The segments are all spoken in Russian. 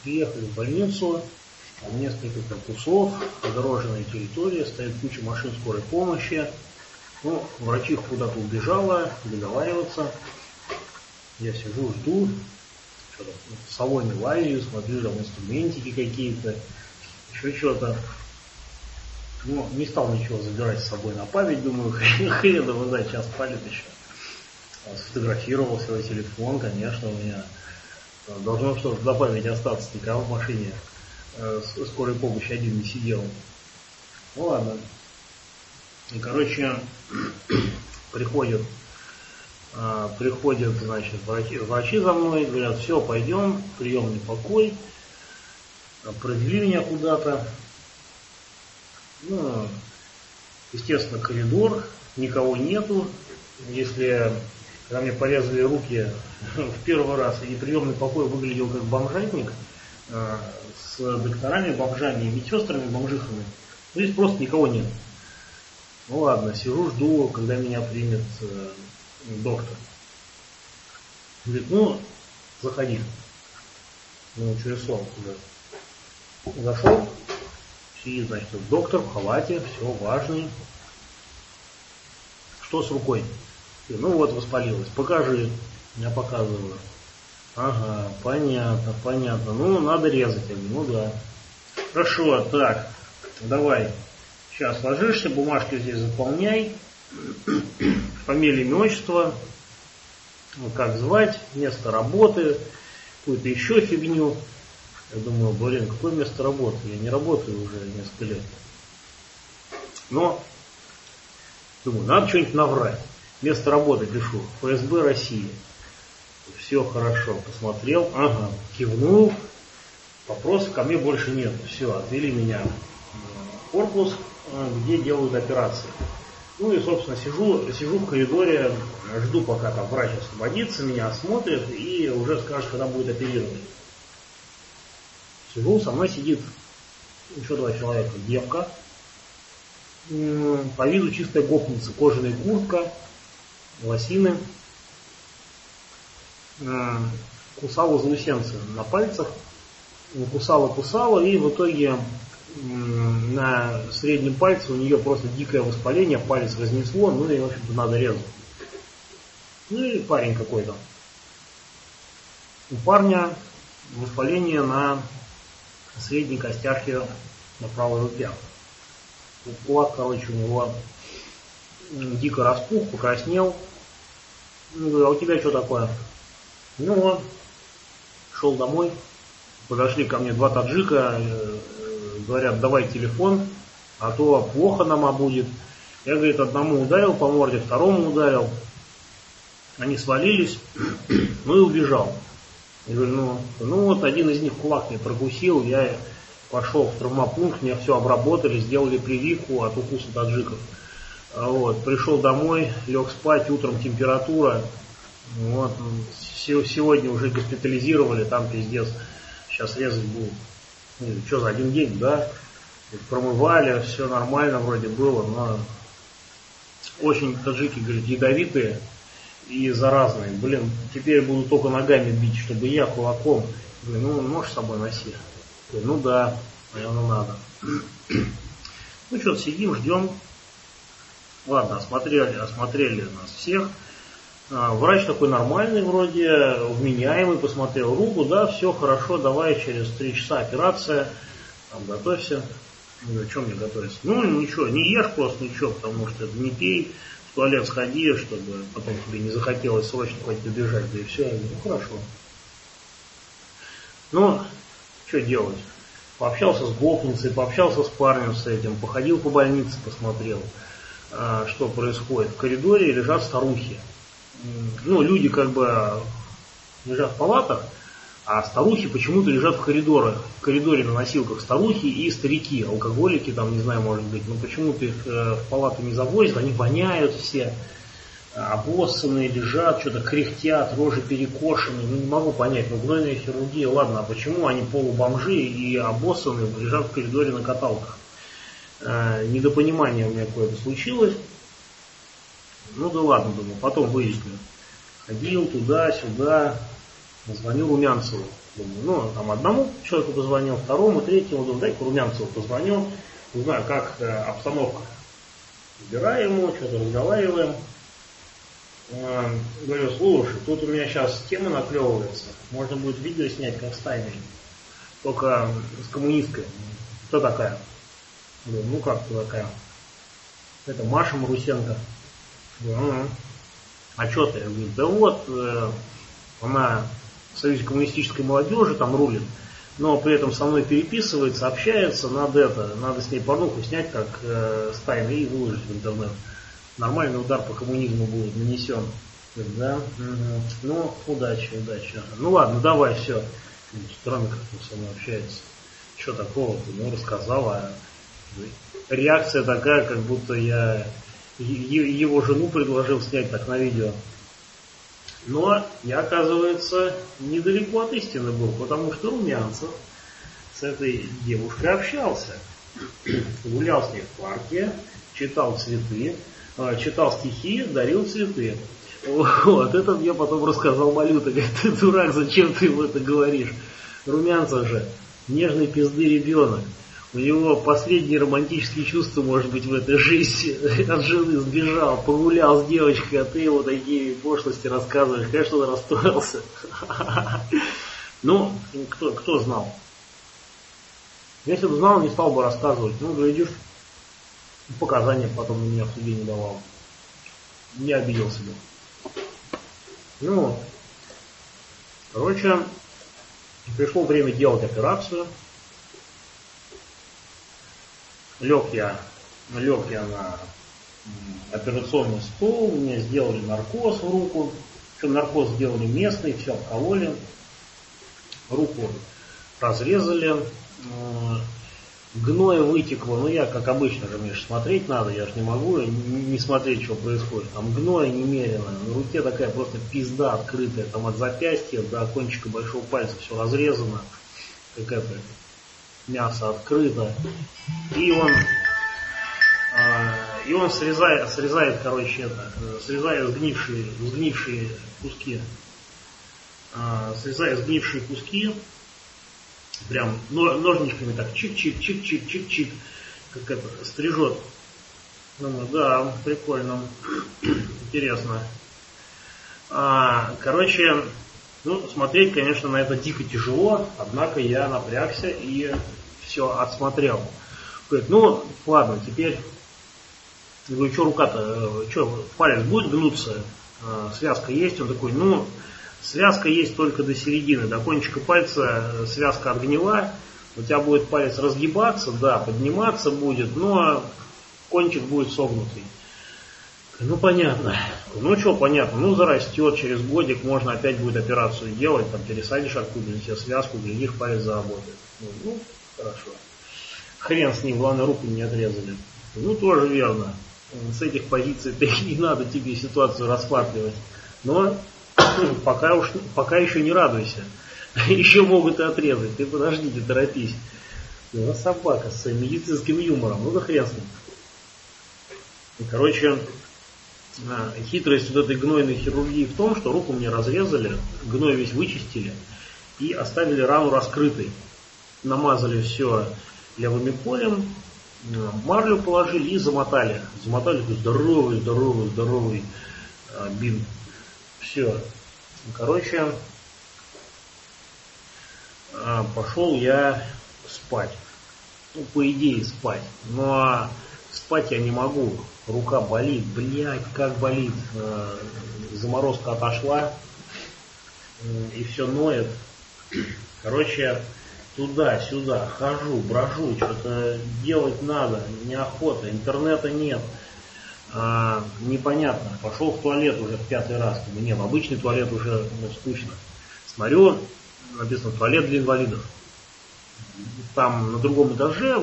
Приехали в больницу, там несколько корпусов, огороженная территория, стоит куча машин скорой помощи. Ну, врачиха куда-то убежала, договариваться. Я сижу, жду, что-то в салоне лазию, смотрю, там инструментики какие-то, еще что-то. Ну, не стал ничего забирать с собой на память, думаю, хрен его знает, сейчас палит еще. Сфотографировал свой телефон, конечно, у меня должно что-то на память остаться, никого в машине скорой помощи один не сидел. Ну ладно. И, короче, приходят, значит, врачи за мной, говорят, все, пойдем, приемный покой, провели меня куда-то. Ну, естественно, коридор, никого нету. Если когда мне порезали руки в первый раз, и приемный покой выглядел как бомжатник с докторами, бомжами и медсестрами, бомжихами, ну, здесь просто никого нет. Ну ладно, сижу, жду, когда меня примет доктор. Говорит, ну, заходи. Ну, через сон уже. Зашел, сидит, значит, доктор в халате, все, важный. Что с рукой? Ну вот, воспалилась. Покажи. Я показываю. Ага, понятно. Ну, надо резать. Я говорю, ну да. Хорошо, так, давай. Сейчас ложишься, бумажки здесь заполняй. Фамилия, имя, отчество. Как звать, место работы, какую-то еще фигню. Я думаю, блин, какое место работы? Я не работаю уже несколько лет. Но, думаю, надо что-нибудь наврать. Место работы пишу. ФСБ России. Все хорошо. Посмотрел. Ага. Кивнул. Вопросов ко мне больше нет. Все, отвели меня в корпус, где делают операции. Ну и, собственно, сижу в коридоре, жду, пока там врач освободится, меня осмотрит и уже скажет, когда будет оперировать. Сижу, со мной сидит еще 2 человека. Девка. По виду чистая гопница. Кожаная куртка, лосины. Кусала заусенцы на пальцах. Кусала, и в итоге на среднем пальце у нее просто дикое воспаление, палец разнесло, ну и, в общем-то, надо резать. Ну и парень какой-то. У парня воспаление на средней костяшке на правой руке. Кулак, короче, у него дико распух, покраснел. Я говорю, а у тебя что такое? Ну вот, шел домой, подошли ко мне 2 таджика, говорят, давай телефон, а то плохо нам будет. Я, говорит, одному ударил по морде, второму ударил. Они свалились, ну и убежал. Я говорю, ну вот один из них кулак мне прокусил, я пошел в травмопункт, мне все обработали, сделали прививку от укуса таджиков. Вот, пришел домой, лег спать, утром температура. Вот, сегодня уже госпитализировали, там пиздец, сейчас резать будут. Что за один день, да? Промывали, все нормально вроде было, но очень таджики, говорят, ядовитые и заразные. Блин, теперь буду только ногами бить, чтобы я кулаком. Говорю, ну можешь с собой носить? Говорю, ну да, наверное, надо. Ну что-то сидим, ждем. Ладно, осмотрели нас всех. Врач такой нормальный вроде, вменяемый, посмотрел руку, да, все хорошо, давай через 3 часа операция, там, готовься. Я говорю, что мне готовиться? Ну, ничего, не ешь просто ничего, потому что не пей, в туалет сходи, чтобы потом тебе не захотелось срочно куда-то бежать, да и все. Я говорю, ну, хорошо. Ну, что делать? Пообщался с гопницей, пообщался с парнем с этим, походил по больнице, посмотрел, что происходит. В коридоре лежат старухи. Ну, люди как бы лежат в палатах, а старухи почему-то лежат в коридоре на носилках старухи и старики, алкоголики, там, не знаю, может быть, но почему-то их в палаты не завозят, они воняют все, обоссанные лежат, что-то кряхтят, рожи перекошены, ну, не могу понять, ну, гнойная хирургия, ладно, а почему они полубомжи и обоссанные лежат в коридоре на каталках? Недопонимание у меня какое-то случилось. Ну да ладно, думаю, потом выясню. Ходил туда-сюда, Звоню Румянцеву. Думаю, ну, там одному человеку позвонил, второму, третьему, думаю, дай-ка Румянцеву позвоню, узнаю, как обстановка. Убираем ему, что-то разговариваем. Говорю, слушай, тут у меня сейчас тема наклевывается, можно будет видео снять, как с тайной, только с коммунисткой. Кто такая? Говорю, ну как кто такая? Это Маша Марусенко. Говорю, а что ты? Я говорю, да вот, она в Союзе коммунистической молодежи там рулит, но при этом со мной переписывается, общается, надо с ней порнуху снять, как с тайной, и выложить в интернет. Нормальный удар по коммунизму будет нанесен. Да? Угу. Ну, удачи. Ну ладно, давай, все. Странно, как он со мной общается. Что такого? Ну, рассказала. Реакция такая, как будто я его жену предложил снять так на видео. Но я, оказывается, недалеко от истины был, потому что Румянцев с этой девушкой общался. Гулял с ней в парке, читал цветы, читал стихи, дарил цветы. Вот, это мне потом рассказал Малюта. Говорит, ты дурак, зачем ты ему это говоришь? Румянцев же нежный пизды ребенок. У него последние романтические чувства, может быть, в этой жизни. От жены сбежал, погулял с девочкой, а ты ему такие пошлости рассказываешь. Конечно, он расстроился. Ну, кто знал? Если бы знал, не стал бы рассказывать. Ну, глядишь, показания потом на меня в суде не давал. Не обиделся бы. Ну, короче, пришло время делать операцию. Лег я на операционный стол, мне сделали наркоз в руку. Причем наркоз сделали местный, все обкололи. Руку разрезали. Гноя вытекло, ну я, как обычно же, мне же смотреть надо, я же не могу не смотреть, что происходит. Там гноя немерено, на руке такая просто пизда открытая, там от запястья до кончика большого пальца все разрезано, как это, мясо открыто. И он срезает, короче, срезает сгнившие куски. Срезает сгнившие куски. Прям ножничками так чик-чик-чик-чик-чик-чик, как это, стрижет. Думаю, да, прикольно, интересно. Короче, ну, смотреть, конечно, на это дико тяжело, однако я напрягся и все отсмотрел. Говорит, ну, ладно, теперь, говорю, что рука-то, что, палец будет гнуться, связка есть? Он такой, ну, связка есть только до середины, до кончика пальца связка отгнила, у тебя будет палец разгибаться, да, подниматься будет, но кончик будет согнутый. Ну, понятно. Ну, что понятно, ну, зарастет, через годик можно опять будет операцию делать, там, пересадишь откуда-нибудь себе связку, глядишь, палец заработает. Ну, хорошо. Хрен с ним, главное, руку не отрезали. Ну, тоже верно. С этих позиций не надо тебе ситуацию рассматривать. Но пока еще не радуйся. Еще могут и отрезать. Ты подожди, не торопись. Ну, собака с своим медицинским юмором. Ну да хрен с ним. И, короче, хитрость вот этой гнойной хирургии в том, что руку мне разрезали, гной весь вычистили и оставили рану раскрытой. Намазали все левомиполем, марлю положили и замотали. Замотали здоровый бинт. Все. Короче, пошел я спать. Ну, по идее, спать. Но спать я не могу. Рука болит. Блядь, как болит. Заморозка отошла. И все ноет. Короче, туда-сюда хожу, брожу. Что-то делать надо. Неохота. Интернета нет. Непонятно. Пошел в туалет уже в 5-й раз. Нет, обычный туалет уже скучно. Смотрю, написано туалет для инвалидов. Там на другом этаже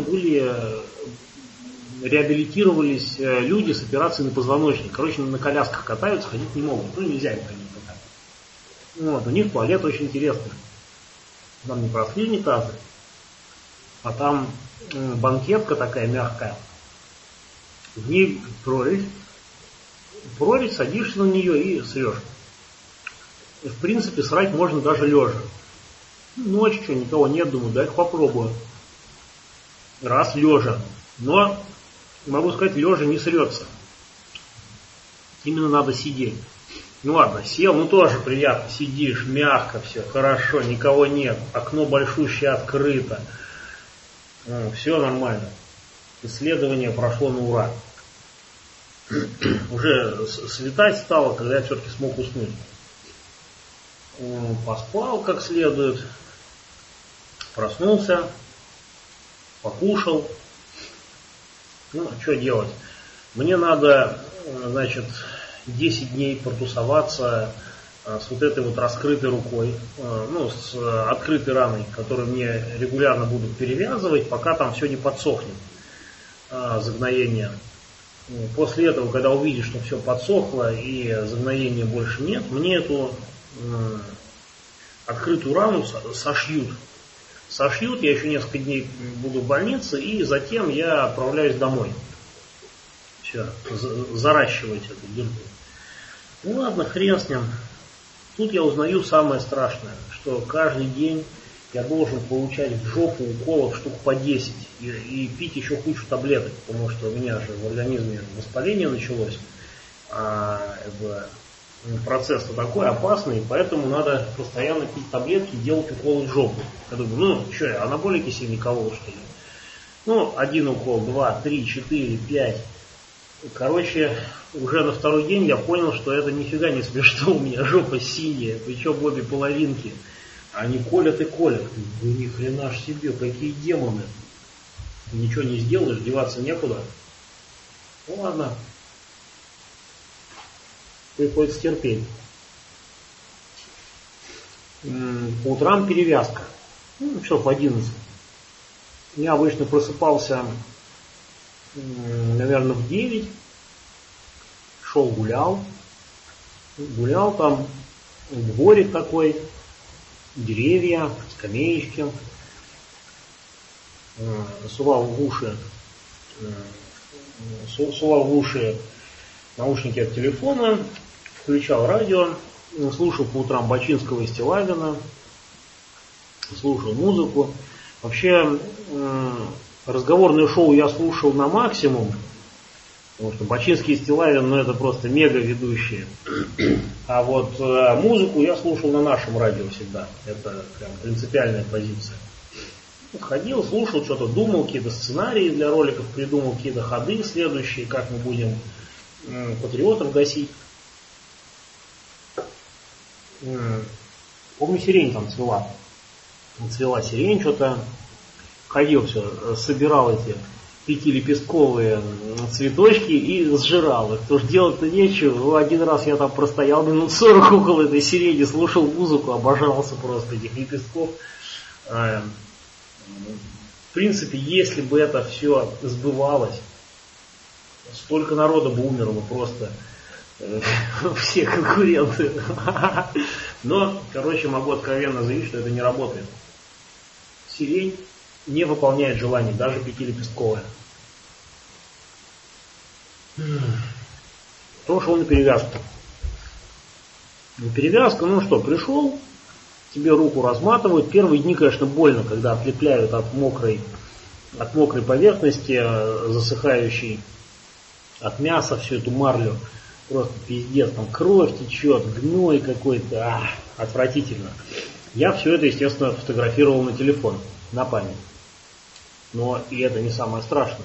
реабилитировались люди с операцией на позвоночник. Короче, на колясках катаются, ходить не могут. Ну, нельзя им ходить пока. Вот, у них туалет очень интересный. Там не простые унитазы, а там банкетка такая мягкая. В ней прорезь, садишься на нее и срешь. В принципе, срать можно даже лежа. Ночь, что, никого нет, думаю, дай-ка попробую. Раз лежа. Но, могу сказать, лежа не срется. Именно надо сидеть. Ну ладно, сел, ну тоже приятно. Сидишь, мягко все, хорошо, никого нет. Окно большущее открыто. Все нормально. Исследование прошло на ура. Уже светать стало, когда я все-таки смог уснуть. Поспал как следует. Проснулся. Покушал. Ну, что делать? Мне надо, значит, 10 дней протусоваться с вот этой вот раскрытой рукой, ну, с открытой раной, которую мне регулярно будут перевязывать, пока там все не подсохнет, загноение. После этого, когда увидишь, что все подсохло и загноения больше нет, мне эту открытую рану сошьют. Сошьют, я еще несколько дней буду в больнице, и затем я отправляюсь домой. Все, заращивать эту дырку. Ну ладно, хрен с ним. Тут я узнаю самое страшное, что каждый день я должен получать в жопу уколов штук по 10 и пить еще кучу таблеток, потому что у меня же в организме воспаление началось, процесс-то такой опасный, поэтому надо постоянно пить таблетки, делать уколы в жопу. Я думаю, ну что, анаболики себе не колол, что ли? Ну, 1 укол, 2, 3, 4, 5. Короче, уже на второй день я понял, что это нифига не смешно, у меня жопа синяя, причем обе половинки. Они колят и колят. Ну ни хрена ж себе, какие демоны. Ничего не сделаешь, деваться некуда. Ну ладно. Приходится терпеть. По утрам перевязка. Ну, часов в 11. Я обычно просыпался, наверное, в 9. Шел гулял. Гулял там, дворик такой, деревья, скамеечки. Сувал в уши наушники от телефона, включал радио, слушал по утрам Бачинского и Стилавина, слушал музыку. Вообще, разговорное шоу я слушал на максимум, потому что Бачинский и Стилавин, ну это просто мега ведущие. А вот музыку я слушал на нашем радио всегда. Это прям принципиальная позиция. Ходил, слушал, что-то думал, какие-то сценарии для роликов придумал, какие-то ходы следующие, как мы будем патриотов гасить. Помню, сирень там цвела. Цвела сирень что-то. Ходил все, собирал эти 5-лепестковые цветочки и сжирал их. Потому что делать-то нечего. Один раз я там простоял минут 40 около этой сирени, слушал музыку, обожался просто этих лепестков. В принципе, если бы это все сбывалось, столько народа бы умерло просто, все конкуренты. Но, короче, могу откровенно заявить, что это не работает. Сирень не выполняет желаний, даже 5-лепестковая. Потому что он на перевязку. Перевязка, ну что, пришел, тебе руку разматывают. Первые дни, конечно, больно, когда отлепляют от мокрой поверхности, засыхающей от мяса всю эту марлю. Просто пиздец, там кровь течет, гной какой-то, отвратительно. Я все это, естественно, фотографировал на телефон, на память. Но и это не самое страшное.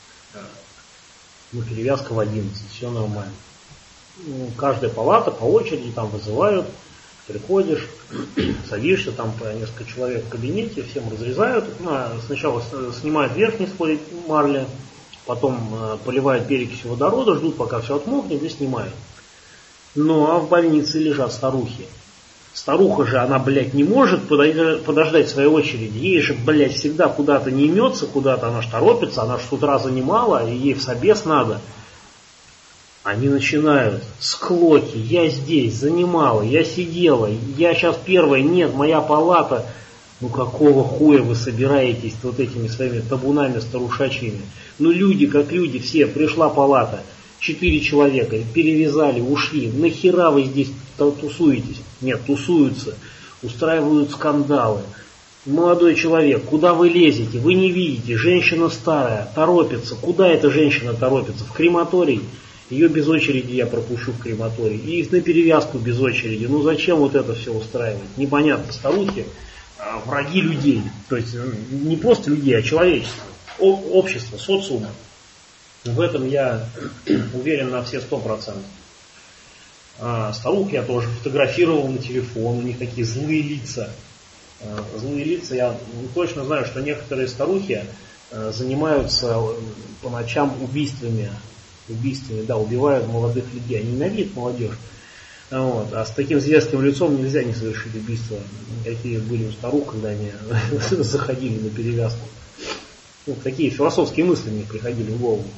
Ну, перевязка в 11, все нормально. Ну, каждая палата по очереди там вызывают, приходишь, садишься, там по несколько человек в кабинете, всем разрезают. Сначала снимают верхний слой марли, потом поливают перекисью водорода, ждут, пока все отмокнет, и снимают. Ну, а в больнице лежат старухи. Старуха же, она, блядь, не может подождать своей очереди. Ей же, блядь, всегда куда-то не имется, куда-то она ж торопится, она ж с утра занимала, и ей в собес надо. Они начинают склоки, я здесь, занимала, я сидела, я сейчас первая, нет, моя палата. Ну какого хуя вы собираетесь вот этими своими табунами старушачьими? Ну люди как люди все, пришла палата. 4 человека, перевязали, ушли. Нахера вы здесь тусуетесь? Нет, тусуются, устраивают скандалы. Молодой человек, куда вы лезете? Вы не видите, женщина старая, торопится. Куда эта женщина торопится? В крематорий? Ее без очереди я пропущу в крематорий. И на перевязку без очереди. Ну зачем вот это все устраивать? Непонятно, старухи, враги людей. То есть не просто людей, а человечества, общества, социума. В этом я уверен на все 100%. Старух я тоже фотографировал на телефон, у них такие злые лица. Злые лица, я точно знаю, что некоторые старухи занимаются по ночам убийствами, да, убивают молодых людей, они ненавидят молодежь. Вот. А с таким зверским лицом нельзя не совершить убийства, какие были у старух, когда они заходили на перевязку. Ну, такие философские мысли мне приходили в голову.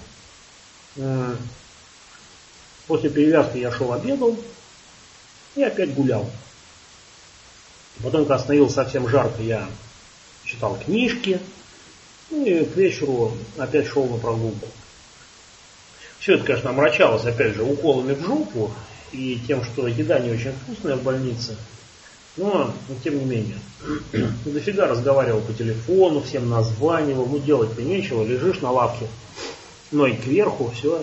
После перевязки я шел обедал и опять гулял. Потом, когда становилось совсем жарко, я читал книжки, и к вечеру опять шел на прогулку. Все это, конечно, омрачалось, опять же, уколами в жопу и тем, что еда не очень вкусная в больнице. Но, тем не менее, дофига разговаривал по телефону, всем названивал, ну делать-то нечего, лежишь на лавке, ноги кверху, все.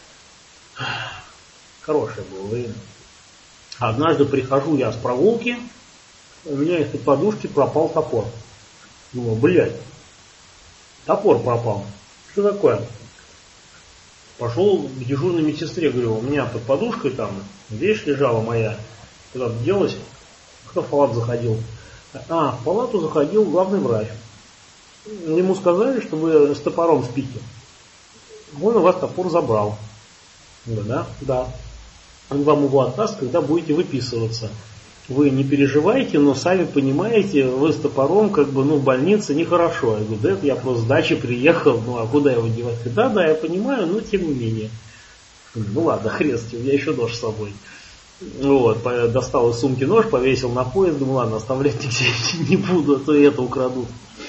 Хорошее было время. Однажды прихожу я с прогулки, у меня из-под подушки пропал топор. Думаю, блядь, топор пропал. Что такое? Пошел к дежурной медсестре, говорю, у меня под подушкой там вещь лежала моя, куда-то делась. Кто в палату заходил? В палату заходил главный врач. Ему сказали, что вы с топором спите. Он у вас топор забрал. Говорю, да. Он вам его отдаст, когда будете выписываться. Вы не переживайте, но сами понимаете, вы с топором в больнице нехорошо. Я говорю, да это я просто с дачи приехал, а куда его девать? Да, я понимаю, но тем не менее. Ну ладно, хрен с ним, я еще нож с собой. Вот, достал из сумки нож, повесил на пояс, думаю, ладно, оставлять нигде не буду, а то и это украдут.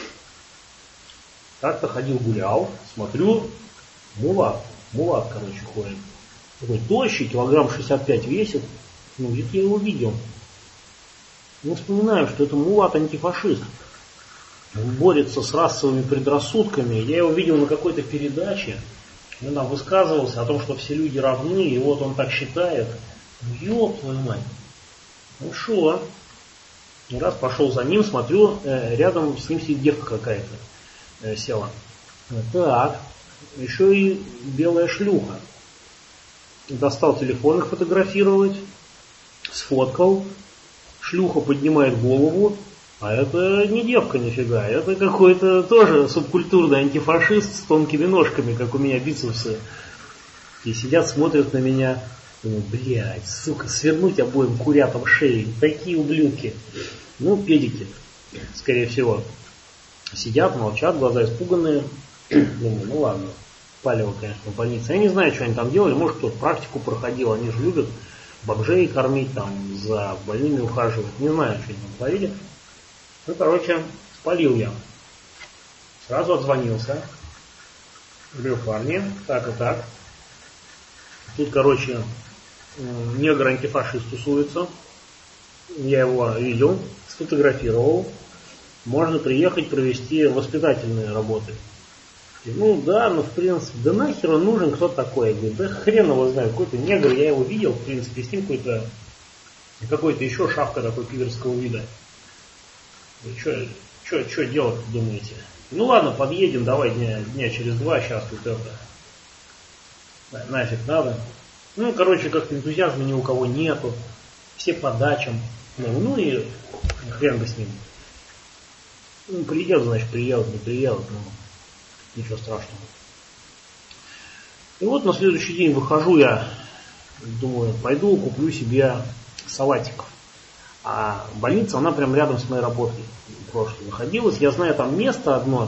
Так-то ходил, гулял, смотрю, мулат, ходит. Такой тощий, килограмм 65 весит. Где-то я его видел. Вспоминаю, что это мулат-антифашист. Он борется с расовыми предрассудками. Я его видел на какой-то передаче. Он там высказывался о том, что все люди равны, и вот он так считает. Ёб твою мать. Ну шо? Раз пошел за ним, смотрю, рядом с ним сидит девка какая-то. Села. Так, еще и белая шлюха. Достал телефон их фотографировать, сфоткал. Шлюха поднимает голову, а это не девка нифига, это какой-то тоже субкультурный антифашист с тонкими ножками, как у меня бицепсы. И сидят, смотрят на меня. Думаю, блядь, сука, свернуть обоим курятам шеи. Такие ублюдки. Педики, скорее всего. Сидят, молчат, глаза испуганные. Думаю, ладно. Палево, конечно, в больнице. Я не знаю, что они там делали. Может, кто-то практику проходил. Они же любят бомжей кормить, там, за больными ухаживать. Не знаю, что они там творили. Спалил я. Сразу отзвонился. Говорю, парни, так и так. Тут, негр-антифашист тусуется. Я его видел, сфотографировал. Можно приехать провести воспитательные работы. Да, в принципе, да нахер он нужен, кто такой? Я говорю, да хрен его знаю, какой-то негр, я его видел, в принципе, с ним какой-то еще шавка такой пидорского вида. Что делать, думаете? Ладно, подъедем, давай дня через 2, сейчас тут это. Нафиг надо. Как-то энтузиазма ни у кого нету. Все по дачам. И хрен бы с ним. Приедет, значит, приедет, не приедет, ничего страшного. И на следующий день выхожу я, думаю, пойду куплю себе салатиков. А больница, она прям рядом с моей работой прошлой находилась. Я знаю там место одно,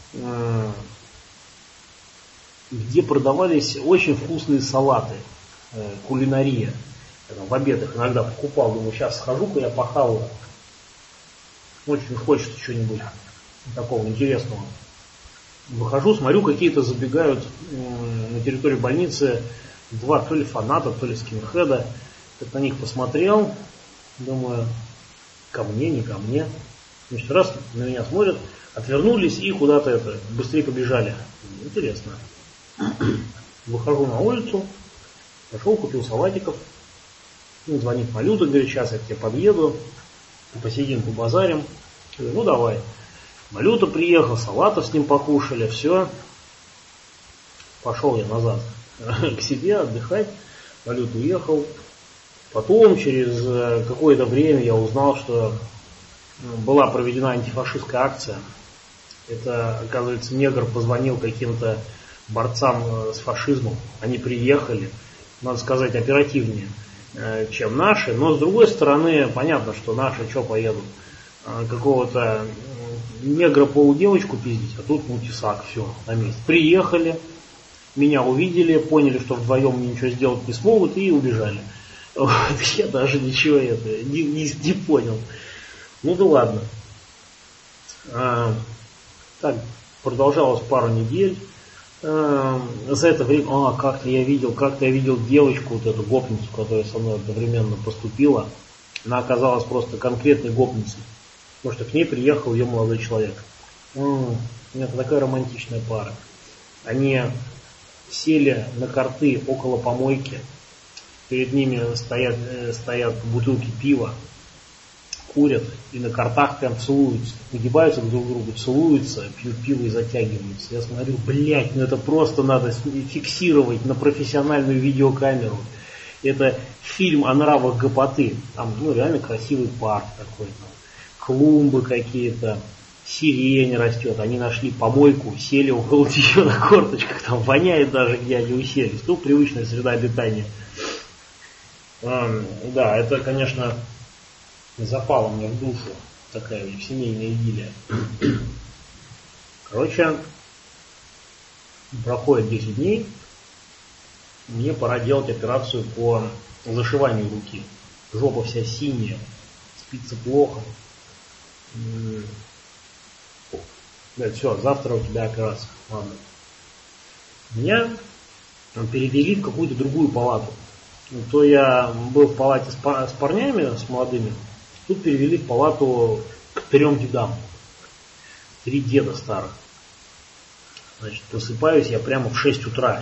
где продавались очень вкусные салаты, кулинария. Я там в обед их иногда покупал, думаю, сейчас схожу-ка я похаваю. Очень хочется чего-нибудь такого интересного. Выхожу, смотрю, какие-то забегают на территорию больницы два то ли фаната, то ли скинхеда. Так на них посмотрел, думаю, ко мне, не ко мне. Значит, раз на меня смотрят, отвернулись и куда-то быстрее побежали. Интересно. Выхожу на улицу, пошел, купил салатиков. Звонит Малюта, говорит, сейчас я к тебе подъеду, посидим, побазарим. Говорю, ну давай. Малюта приехал, салатов с ним покушали, все. Пошел я назад к себе отдыхать. Малюта уехал. Потом, через какое-то время, я узнал, что была проведена антифашистская акция. Это, оказывается, негр позвонил каким-то борцам с фашизмом. Они приехали, надо сказать, оперативнее, чем наши. Но, с другой стороны, понятно, что наши что поедут? Какого-то негра-полудевочку пиздить, а тут мультисак, все, на месте. Приехали, меня увидели, поняли, что вдвоем ничего сделать не смогут и убежали. Вот, я даже ничего не понял. Ну да ладно. Так продолжалось пару недель. За это время, как-то я видел девочку, вот эту гопницу, которая со мной одновременно поступила. Она оказалась просто конкретной гопницей. Потому что к ней приехал ее молодой человек. Это такая романтичная пара. Они сели на карты около помойки. Перед ними стоят бутылки пива, курят и на картах прям целуются. Нагибаются друг к другу, целуются, пьют пиво и затягиваются. Я смотрю, ну это просто надо фиксировать на профессиональную видеокамеру. Это фильм о нравах гопоты. Там реально красивый парк такой. Клумбы какие-то, сирень растет. Они нашли помойку, сели около нее на корточках. Там воняет даже, где они уселись. Привычная среда обитания. Да, это, конечно, запало мне в душу. Такая семейная идиллия. Короче, проходит 10 дней. Мне пора делать операцию по зашиванию руки. Жопа вся синяя, спится плохо. Да, все, завтра у тебя операция. Ладно. Меня перевели в какую-то другую палату. То я был в палате с парнями, с молодыми. Тут перевели в палату к 3 дедам. 3 деда старых. Значит, просыпаюсь я прямо в 6 утра.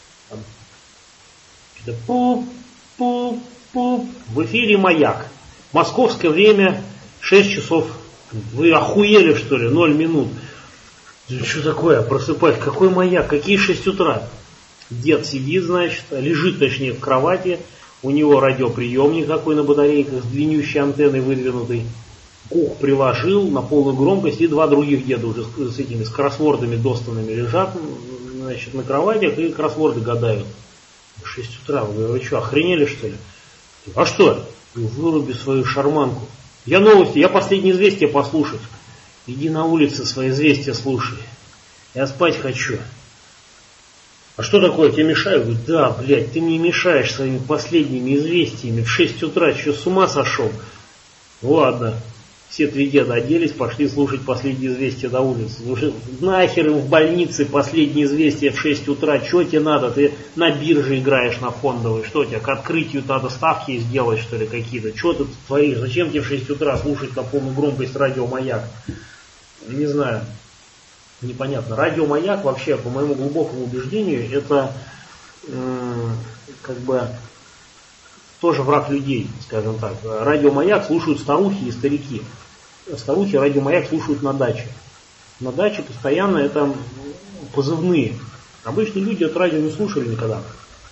Пуп-пуп-пуп. В эфире «Маяк». Московское время 6 часов. Вы охуели, что ли? 0 минут. Что такое? Просыпаюсь. Какой «Маяк»? Какие 6 утра? Дед сидит, значит, лежит, точнее, в кровати. У него радиоприемник такой на батарейках с длиннющей антенной выдвинутой. К уху приложил на полную громкость, и 2 других деда уже с кроссвордами достанными лежат, значит, на кроватях и кроссворды гадают. В 6 утра. Вы что, охренели, что ли? А что? Выруби свою шарманку. Я новости, я последние известия послушать. Иди на улице свои известия слушай. Я спать хочу. А что такое, тебе мешаю? Говорю, да, блядь, ты мне мешаешь своими последними известиями. В 6 утра, что, с ума сошел? Ладно. Все 3 деда оделись, пошли слушать последние известия на улице. Уже нахер им в больнице последние известия в 6 утра. Что тебе надо? Ты на бирже играешь на фондовой. Что тебе, к открытию надо ставки сделать, что ли, какие-то? Что ты творишь? Зачем тебе в 6 утра слушать на полную громкость радио «Маяк»? Не знаю. Непонятно. Радио «Маяк» вообще, по моему глубокому убеждению, это как бы тоже враг людей, скажем так. Радио «Маяк» слушают старухи и старики. Старухи радио «Маяк» слушают на даче. На даче постоянно это позывные. Обычные люди это радио не слушали никогда.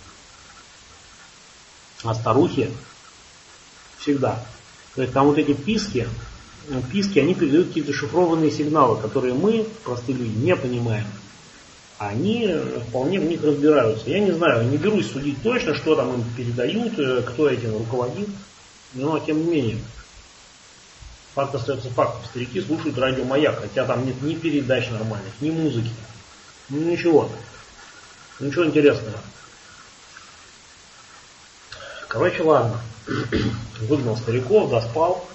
А старухи всегда. То есть там вот эти писки, они передают какие-то шифрованные сигналы, которые мы, простые люди, не понимаем. А они вполне в них разбираются. Я не знаю, не берусь судить точно, что там им передают, кто этим руководит, но тем не менее. Факт остается фактом. Старики слушают радио «Маяк», хотя там нет ни передач нормальных, ни музыки, ничего. Ничего интересного. Короче, ладно. Выгнал стариков, доспал.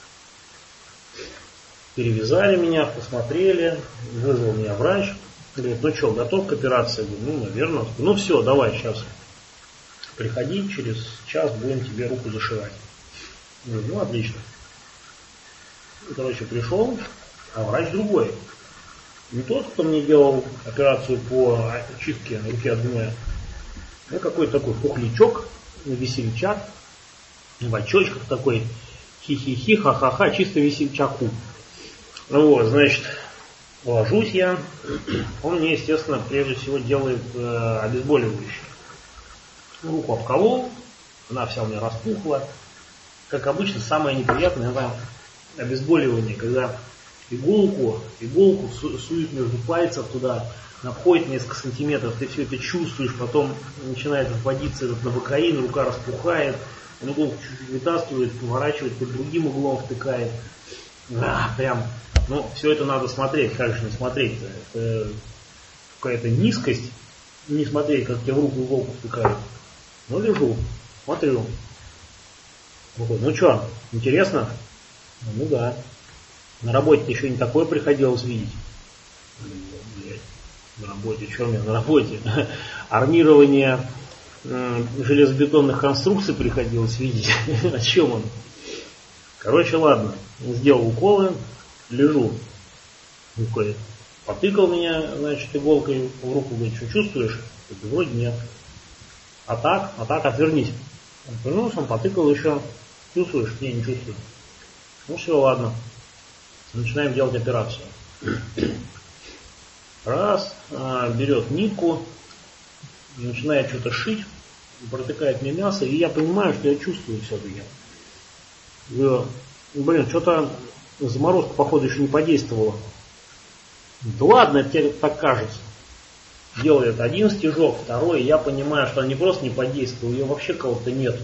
Перевязали меня, посмотрели, вызвал меня врач. Говорит, ну что, готов к операции? Я говорю, ну, наверное. Ну все, давай, сейчас приходи, через час будем тебе руку зашивать. Ну, отлично. И, короче, пришел, а врач другой. Не тот, кто мне делал операцию по чистке руки от гноя, а какой-то такой пухлячок, весельчак, в очочках такой, хи-хи-хи, ха-ха-ха, чисто весельчаку. Ну вот, значит, ложусь я, он мне, естественно, прежде всего делает обезболивающее. Руку обколол, она вся у меня распухла. Как обычно, самое неприятное это обезболивание, когда иголку суют между пальцев туда, находит несколько сантиметров, ты все это чувствуешь, потом начинает вводиться этот новокаин, рука распухает, он иголку чуть-чуть вытаскивает, поворачивает, под другим углом втыкает. Прям, ну, все это надо смотреть, как же не смотреть-то? Это какая-то низкость, не смотреть, как тебе в руку иголку втыкают. Ну, лежу, смотрю. Ну что, интересно? Ну да. На работе еще не такое приходилось видеть. Блядь, на работе, что у меня на работе? Армирование железобетонных конструкций приходилось видеть. О чем он? Короче, ладно. Сделал уколы, лежу. Такой, потыкал меня, значит, иголкой в руку, говорит, что чувствуешь? Я говорю, вроде нет. А так, отвернись. Отвернулся, он потыкал еще. Чувствуешь? Не чувствую. Ну все, ладно. Начинаем делать операцию. Раз, берет нитку, начинает что-то шить, протыкает мне мясо, и я понимаю, что я чувствую все-таки. Блин, что-то заморозка, походу, еще не подействовала. Да ладно, это тебе так кажется. Делает один стежок, второй, и я понимаю, что она не просто не подействовала, ее вообще кого-то нету.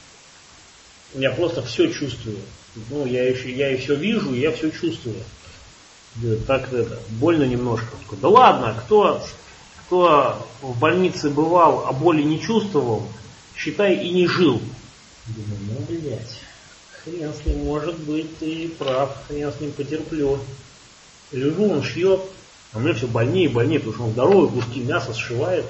Я просто все чувствую. Ну, я и все вижу, и я все чувствую. Так это, больно немножко. Да ладно, кто в больнице бывал, а боли не чувствовал, считай, и не жил. Думаю, ну, блядь, хрен с ним, может быть, ты прав, хрен с ним, потерплю. Лежу, он шьет, а мне все больнее и больнее, потому что он здоровый, куски мяса сшивает.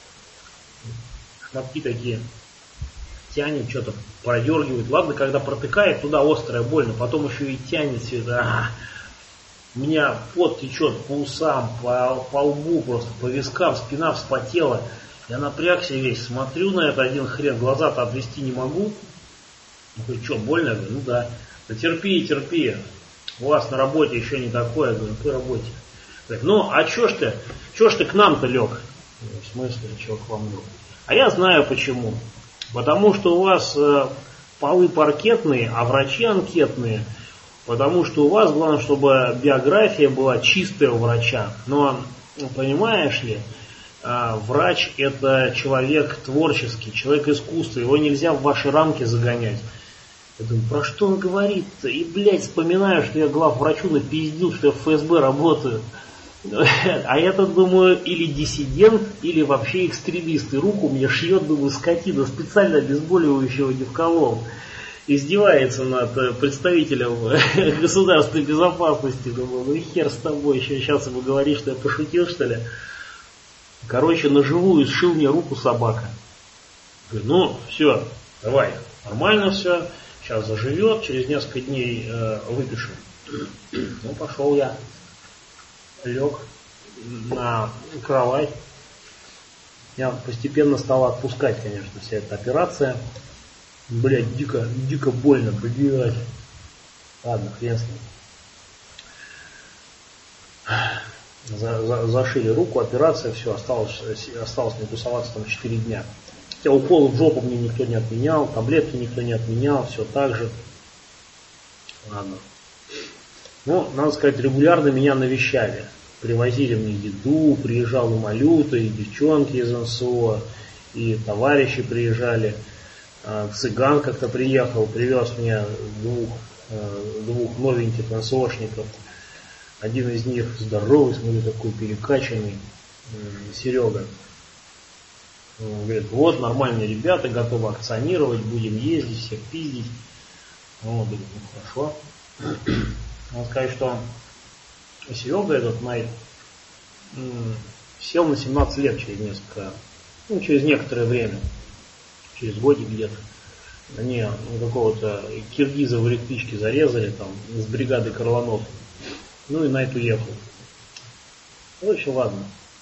Шнапки такие. Тянет, что-то продергивает. Ладно, когда протыкает, туда острая больно, потом еще и тянет все это. У меня пот течет по усам, по лбу, просто по вискам, спина вспотела. Я напрягся весь, смотрю на это один хрен, глаза-то отвести не могу. Я говорю, что, больно? Я говорю, ну да. Да терпи. У вас на работе еще не такое. Я говорю, на какой работе? Говорит, ну, а че ж ты к нам-то лег? В смысле, чего к вам лег? А я знаю почему. Потому что у вас полы паркетные, а врачи анкетные. Потому что у вас главное, чтобы биография была чистая у врача. Но, понимаешь ли, врач это человек творческий, человек искусства. Его нельзя в ваши рамки загонять. Я думаю, про что он говорит-то? И, блядь, вспоминаю, что я главврачу напиздил, что я в ФСБ работаю. А я-то думаю, или диссидент, или вообще экстремист. И руку мне шьет, думаю, скотина, специально обезболивающего не вколол. Издевается над представителем государственной безопасности. Думаю, ну и хер с тобой, сейчас ему говоришь, что я пошутил, что ли. Короче, наживую сшил мне руку собака. Говорю, ну, все, давай, нормально все, сейчас заживет, через несколько дней выпишем. Ну, пошел я. Лег на кровать. Я постепенно стал отпускать, конечно, вся эта операция. Блядь, дико больно, блядь. Ладно, хрен с ним. Зашили руку, операция, все, осталось мне тусоваться там 4 дня. Хотя уколы в жопу мне никто не отменял, таблетки никто не отменял, все так же. Ладно. Ну, надо сказать, регулярно меня навещали. Привозили мне еду, приезжал и Малюта, и девчонки из НСО, и товарищи приезжали. Цыган как-то приехал, привез мне двух новеньких НСОшников. Один из них здоровый, смотрю, такой перекачанный, Серега. Он говорит, вот, нормальные ребята, готовы акционировать, будем ездить, всех пиздить. Ну, говорит, ну хорошо. Надо сказать, что Серега этот Найт сел на 17 лет через некоторое время. через годик где-то. Они какого-то киргиза в электричке зарезали там с бригады Карлонов. Ну и Найт уехал. Короче, ладно.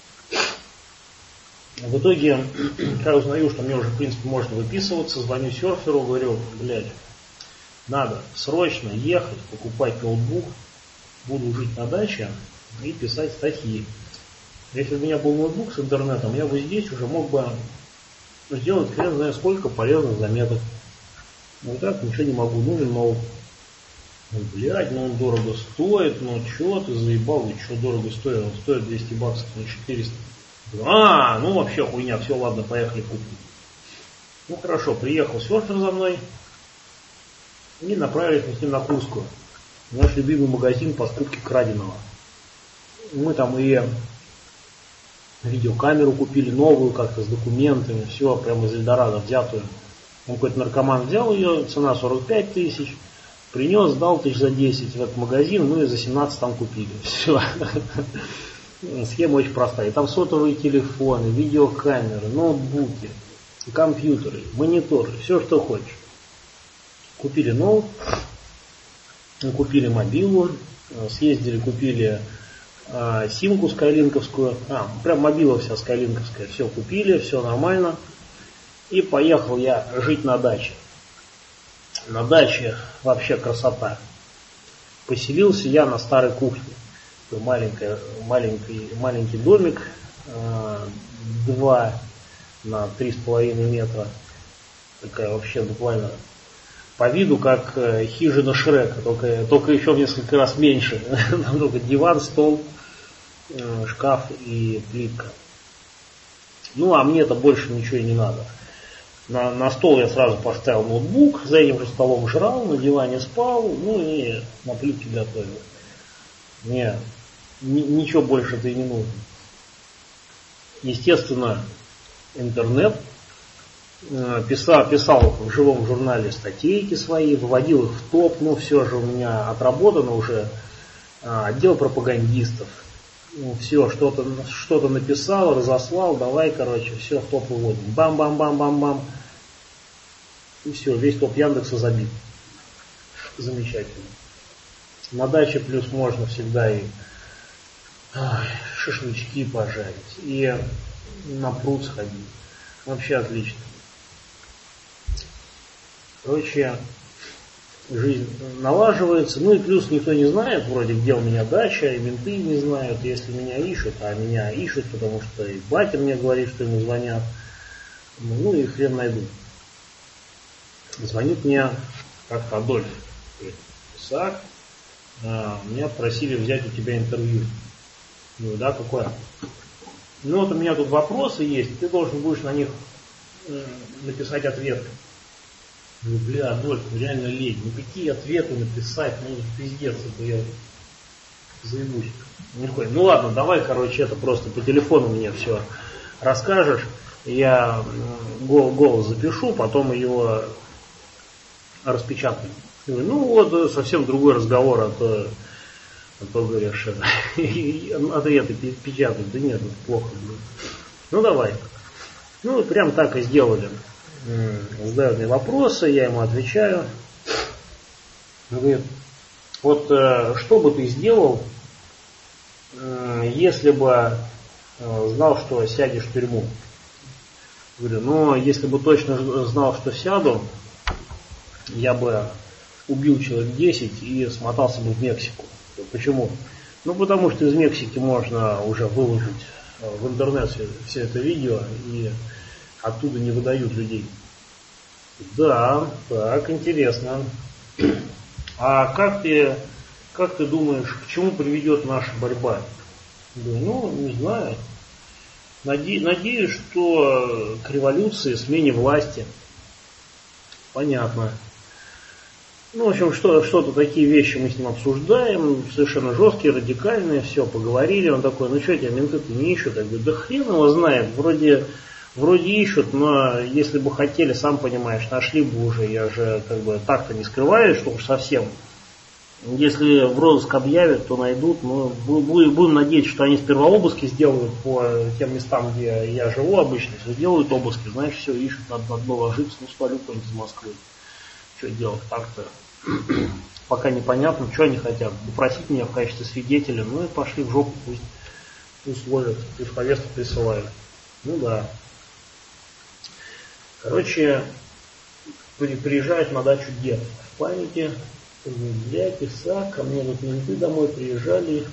В итоге, когда узнаю, что мне уже, в принципе, можно выписываться, звоню серферу, говорю, блядь, надо срочно ехать, покупать ноутбук, буду жить на даче и писать статьи. Если бы у меня был ноутбук с интернетом, я бы здесь уже мог бы сделать хрен знает сколько полезных заметок. Но и так ничего не могу, нужен ноут. Блядь, ну он дорого стоит, ну чё ты заебал, и чё дорого стоит, он стоит 200 баксов, не 400. Ну вообще хуйня, все, ладно, поехали купим. Ну хорошо, приехал серфер за мной и направились мы с ним на Курскую. Наш любимый магазин по скупке краденого. Мы там и видеокамеру купили новую, как-то с документами, все, прямо из Эльдорадо взятую. Он какой-то наркоман взял ее, цена 45 тысяч, принес, сдал тысяч за 10 в этот магазин, мы за 17 там купили. Все. Схема очень простая. И там сотовые телефоны, видеокамеры, ноутбуки, компьютеры, мониторы, все, что хочешь. Купили ноут, купили мобилу, съездили, купили симку скайлинковскую, прям мобила вся скайлинковская, все купили, все нормально. И поехал я жить на даче. На даче вообще красота. Поселился я на старой кухне. Маленький домик, 2 на 3,5 метра. Такая вообще буквально по виду как хижина Шрека, только еще в несколько раз меньше. Там только диван, стол, шкаф и плитка. Ну а мне-то больше ничего и не надо. На стол я сразу поставил ноутбук, за этим же столом жрал, на диване спал, ну и на плитке готовил. Ничего больше-то и не нужно. Естественно, интернет. Писал в живом журнале статейки свои, выводил их в топ, ну все же у меня отработано уже. Отдел пропагандистов. Ну, все, что-то написал, разослал, давай, короче, все в топ выводим. Бам-бам-бам-бам-бам. И все, весь топ Яндекса забит. Замечательно. На даче плюс можно всегда и шашлычки пожарить, и на пруд сходить. Вообще отлично. Короче, жизнь налаживается. Ну и плюс никто не знает, вроде где у меня дача, и менты не знают, если меня ищут, а меня ищут, потому что и батя мне говорит, что ему звонят. Ну и хрен найдут. Звонит мне как-то Адольф. Говорит, Исаак, меня просили взять у тебя интервью. Ну да, какое? Ну вот у меня тут вопросы есть, ты должен будешь на них написать ответы. Ну, бля, Адольф, реально лень. Ну какие ответы написать? Ну пиздец, это я заебусь. Ну ладно, давай, короче, это просто по телефону мне все расскажешь. Я голос запишу, потом его распечатаю. Ну вот совсем другой разговор, а то говоришь, ответы печатать. Да нет, это плохо будет. Ну давай. Ну прям так и сделали. Задают мне вопросы, я ему отвечаю. Он говорит, вот что бы ты сделал, если бы знал, что сядешь в тюрьму? Говорю, ну если бы точно знал, что сяду, я бы убил человек 10 и смотался бы в Мексику. Почему? Ну потому что из Мексики можно уже выложить в интернет все это видео, и оттуда не выдают людей. Да, так, интересно. А как ты думаешь, к чему приведет наша борьба? Ну, не знаю. Надеюсь, что к революции, смене власти. Понятно. Ну, в общем, что-то такие вещи мы с ним обсуждаем, совершенно жесткие, радикальные, все, поговорили. Он такой, ну что, тебя менты-то не ищут? Я говорю, да хрен его знает, вроде ищут, но если бы хотели, сам понимаешь, нашли бы уже. Я же как бы так-то не скрываю, что уж совсем Если в розыск объявят, то найдут. Но будем надеяться, что они сперва обыски сделают по тем местам, где я живу обычно. Если сделают обыски, значит, все, ищут, надо ложиться, ну, свалю кто-нибудь из Москвы. Что делать так-то? Пока непонятно, что они хотят. Допросить меня в качестве свидетеля. Ну и пошли в жопу, пусть условят, пусть повестку присылают. Ну да. Короче, приезжает на дачу дед. В панике. Блядь, Исаак, ко мне тут менты домой приезжали,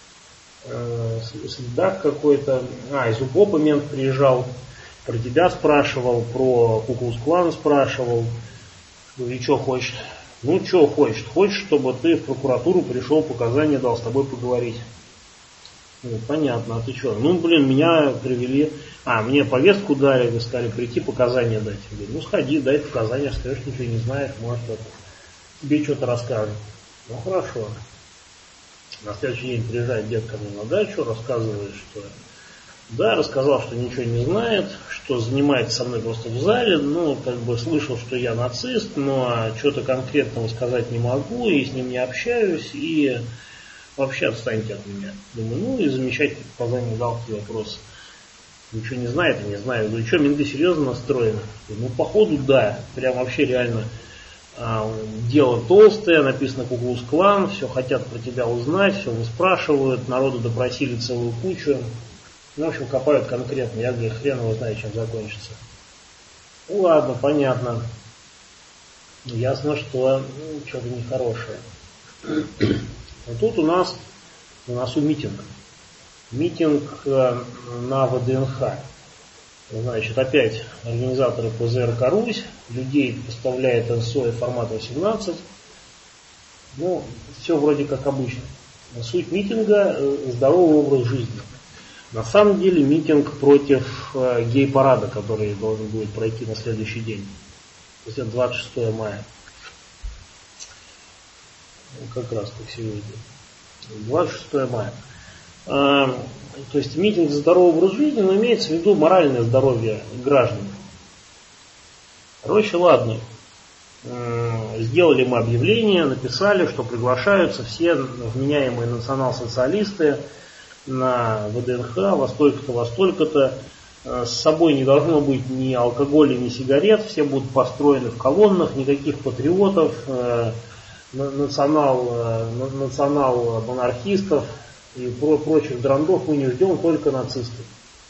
следак какой-то, из УПОПа мент приезжал, про тебя спрашивал, про Ку-клукс-клан спрашивал, и что хочет? Ну, что хочет? Хочет, чтобы ты в прокуратуру пришел, показания дал, с тобой поговорить. Ну, понятно, а ты что? Ну, блин, меня привели, мне повестку дали, сказали прийти, показания дать. Я говорю, ну, сходи, дай показания, скажешь, ничего не знаешь, может, это тебе что-то расскажет. Ну хорошо. На следующий день приезжает дед ко мне на дачу, рассказывает, что да, рассказал, что ничего не знает, что занимается со мной просто в зале, ну, как бы слышал, что я нацист, но что-то конкретного сказать не могу, и с ним не общаюсь, и вообще отстаньте от меня. Думаю, ну и замечательно показания дал тебе вопрос. Ничего не знает и не знаю. Говорю, что, менты серьезно настроены? Ну, походу, да. Прям вообще реально. Дело толстое, написано Ку-клукс-клан, все хотят про тебя узнать, все выспрашивают, народу допросили целую кучу. Ну, в общем, копают конкретно. Я говорю, хрен его знает, чем закончится. Ну ладно, понятно. Ясно, что что-то нехорошее. А тут у нас митинг. Митинг на ВДНХ. Значит, опять организаторы ПЗРК Русь, людей поставляет НСО и формат 18. Ну, все вроде как обычно. Суть митинга – здоровый образ жизни. На самом деле митинг против гей-парада, который должен будет пройти на следующий день. То есть это 26 мая. Как раз как сегодня. 26 мая. То есть митинг за здоровый образ жизни, но имеется в виду моральное здоровье граждан. Короче, ладно. Сделали мы объявление, написали, что приглашаются все вменяемые национал-социалисты на ВДНХ во столько-то. С собой не должно быть ни алкоголя, ни сигарет. Все будут построены в колоннах, никаких патриотов, национал-монархистов и прочих драндов мы не ждем, только нацистов.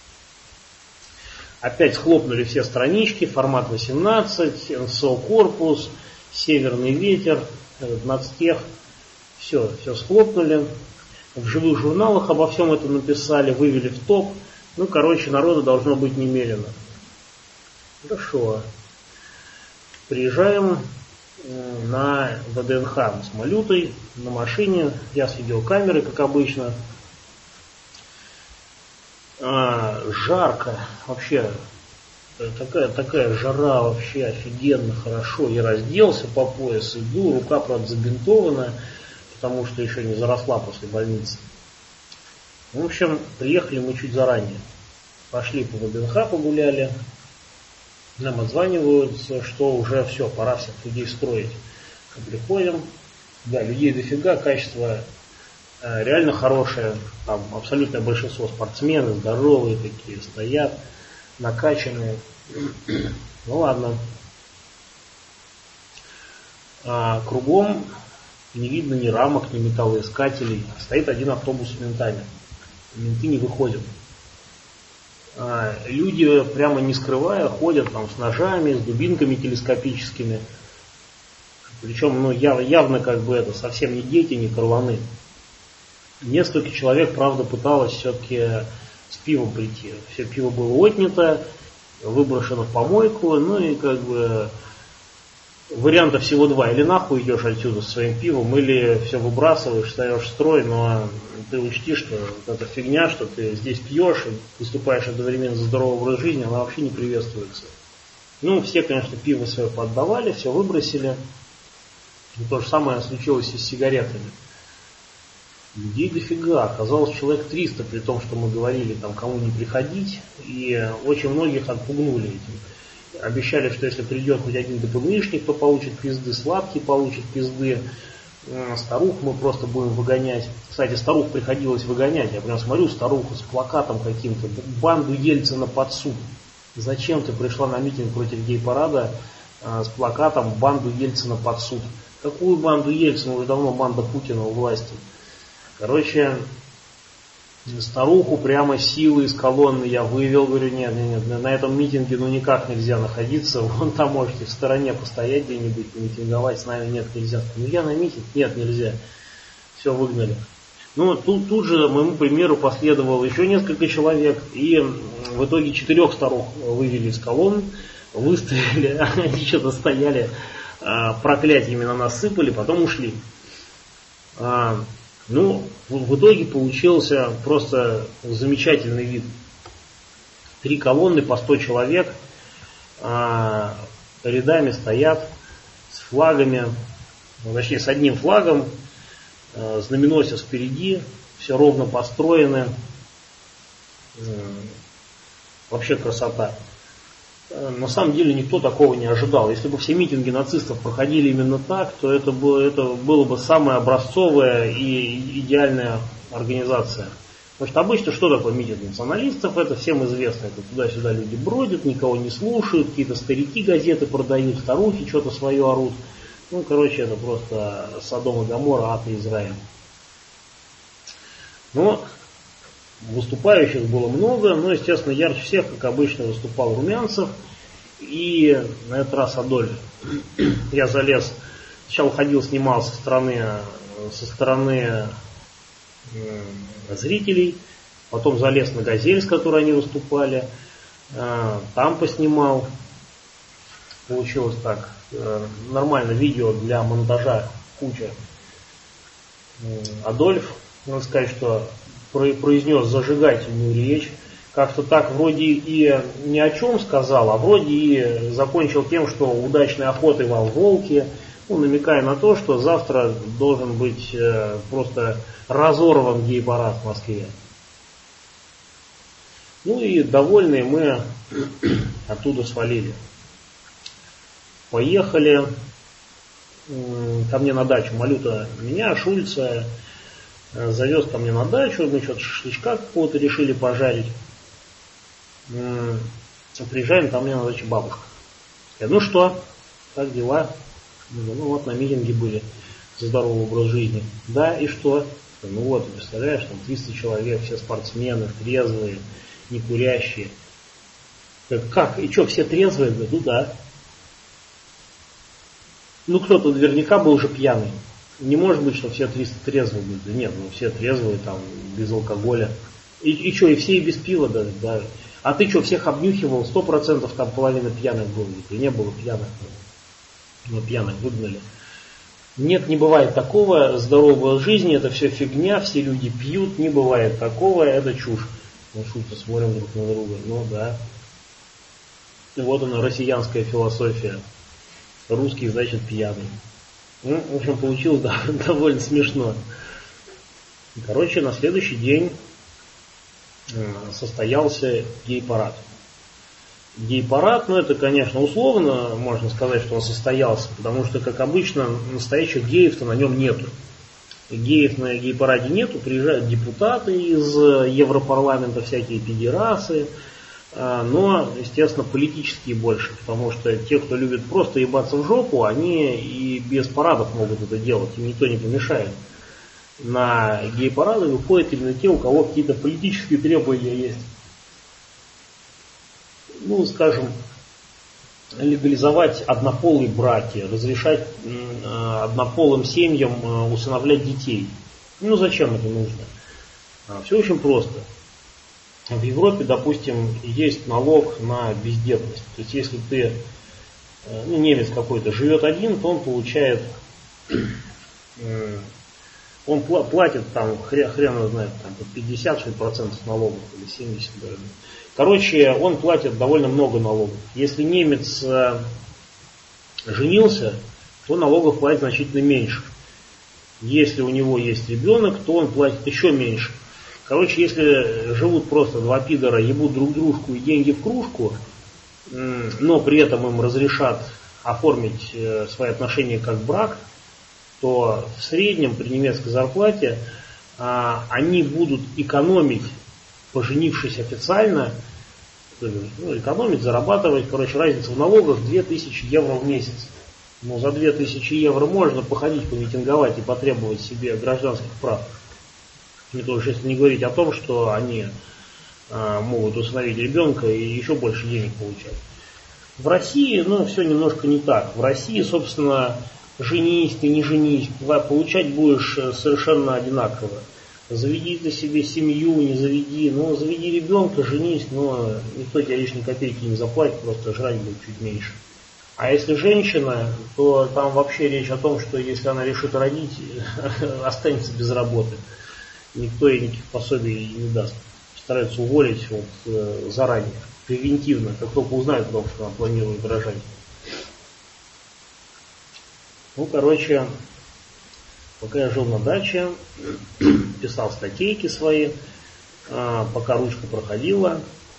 Опять схлопнули все странички, формат 18, НСО корпус, Северный ветер, нацтех. Все схлопнули. В живых журналах обо всем это написали, вывели в топ. Ну, короче, народу должно быть немерено. Хорошо. Приезжаем на ВДНХ с Малютой, на машине, я с видеокамерой, как обычно. Жарко, вообще, такая жара, вообще офигенно хорошо. Я разделся по пояс, иду, рука, правда, забинтована, потому что еще не заросла после больницы. В общем, приехали мы чуть заранее. Пошли по ВДНХ, погуляли. Нам отзванивают, что уже все, пора всех людей строить. Приходим, да, людей дофига, качество реально хорошее, там абсолютное большинство спортсмены, здоровые такие, стоят, накачанные. Ну ладно. Кругом не видно ни рамок, ни металлоискателей. Стоит один автобус с ментами. Менты не выходят. Люди, прямо не скрывая, ходят там с ножами, с дубинками телескопическими. Причем, явно как бы это совсем не дети, не карланы. Несколько человек, правда, пыталось все-таки с пивом прийти. Все пиво было отнято, выброшено в помойку, ну и как бы вариантов всего два. Или нахуй идешь отсюда со своим пивом, или все выбрасываешь, встаешь в строй, но ты учти, что вот эта фигня, что ты здесь пьешь и выступаешь одновременно за здоровый образ жизни, она вообще не приветствуется. Ну, все, конечно, пиво свое поддавали, все выбросили. И то же самое случилось и с сигаретами. Людей дофига, оказалось человек 300, при том, что мы говорили, там, кому не приходить, и очень многих отпугнули этим. Обещали, что если придет хоть один ДПМишник, то получит пизды, сладкий получит пизды, старух мы просто будем выгонять. Кстати, старух приходилось выгонять. Я прям смотрю старуху с плакатом каким-то, банду Ельцина под суд. Зачем ты пришла на митинг против гей-парада с плакатом «Банду Ельцина под суд»? Какую банду Ельцина? Уже давно банда Путина у власти. Короче, старуху прямо силой из колонны я вывел. Говорю, нет, на этом митинге никак нельзя находиться. Вон там можете в стороне постоять где-нибудь, митинговать, с нами нет, нельзя. Ну я на митинг? Нет, нельзя. Все, выгнали. Ну, тут же моему примеру последовало еще несколько человек, и в итоге 4 старух вывели из колонн, выстояли, они что-то стояли, проклятиями на нас сыпали, потом ушли. Ну, в итоге получился просто замечательный вид. 3 колонны по 100 человек рядами стоят с флагами, точнее с одним флагом, знаменосец впереди, все ровно построены. Вообще красота. На самом деле никто такого не ожидал. Если бы все митинги нацистов проходили именно так, то это было бы самая образцовая и идеальная организация. Потому что обычно что такое митинг националистов? Это всем известно. Это туда-сюда люди бродят, никого не слушают, какие-то старики газеты продают, старухи что-то свое орут. Ну, короче, это просто Содом и Гоморра, ад и Израиль. Но выступающих было много, но, естественно, ярче всех, как обычно, выступал Румянцев. И на этот раз Адольф. Я залез, сначала ходил, снимал со стороны зрителей, потом залез на «Газель», с которой они выступали, там поснимал. Получилось так. Нормально, видео для монтажа куча. Адольф, надо сказать, что произнес зажигательную речь. Как-то так вроде и ни о чем сказал, а вроде и закончил тем, что удачной охоты вам волки, ну, намекая на то, что завтра должен быть просто разорван гей-парад в Москве. Ну и довольные мы оттуда свалили. Поехали ко мне на дачу. Малюта меня, Шульца, завез ко мне на дачу. Мы что-то шашлычка какого-то решили пожарить. Приезжаем, ко мне на дачу бабушка. Я, ну что, как дела? Ну вот, на митинге были за здоровый образ жизни. Да, и что? Ну вот, представляешь, там 300 человек, все спортсмены, трезвые, не курящие. Как? И что, все трезвые? Говорю, ну да. Ну, кто-то наверняка был уже пьяный. Не может быть, что все 300 трезвые были. Да нет, ну все трезвые, там, без алкоголя. И что, и все и без пива даже. Да. А ты что, всех обнюхивал? 100% там половина пьяных было. И не было пьяных. Но пьяных выгнали. Нет, не бывает такого. Здоровая жизнь, это все фигня, все люди пьют. Не бывает такого, это чушь. Мы шутим, смотрим друг на друга. Ну да. И вот она, россиянская философия. Русский, значит, пьяный. Ну, в общем, получилось довольно смешно. Короче, на следующий день состоялся гей-парад. Гей-парад, ну это, конечно, условно можно сказать, что он состоялся, потому что, как обычно, настоящих геев-то на нем нету. Геев на гей-параде нету, приезжают депутаты из Европарламента, всякие педерасы, но, естественно, политические больше, потому что те, кто любит просто ебаться в жопу, они и без парадов могут это делать, им никто не помешает. На гей-парады выходят именно те, у кого какие-то политические требования есть. Ну, скажем, легализовать однополые браки, разрешать однополым семьям усыновлять детей. Ну, зачем это нужно? Все очень просто. В Европе, допустим, есть налог на бездетность. То есть, если ты, ну, немец какой-то живет один, то он получает, он платит там, хрен знает, там 50% налогов или 70%. Короче, он платит довольно много налогов. Если немец женился, то налогов платит значительно меньше. Если у него есть ребенок, то он платит еще меньше. Короче, если живут просто два пидора, ебут друг дружку и деньги в кружку, но при этом им разрешат оформить свои отношения как брак, что в среднем при немецкой зарплате они будут экономить, поженившись официально, экономить, зарабатывать, разница в налогах 2000 евро в месяц. Но за 2000 евро можно походить, помитинговать и потребовать себе гражданских прав. Это уж если не говорить о том, что они могут усыновить ребенка и еще больше денег получать. В России, все немножко не так. В России, собственно, женись ты, не женись, получать будешь совершенно одинаково. Заведи ты себе семью, не заведи, заведи ребенка, женись, но никто тебе лишней копейки не заплатит, просто жрать будет чуть меньше. А если женщина, то там вообще речь о том, что если она решит родить, останется без работы. Никто ей никаких пособий не даст. Стараются уволить заранее, превентивно, как только узнают о том, что она планирует рожать. Пока я жил на даче, писал статейки свои, пока ручка проходила,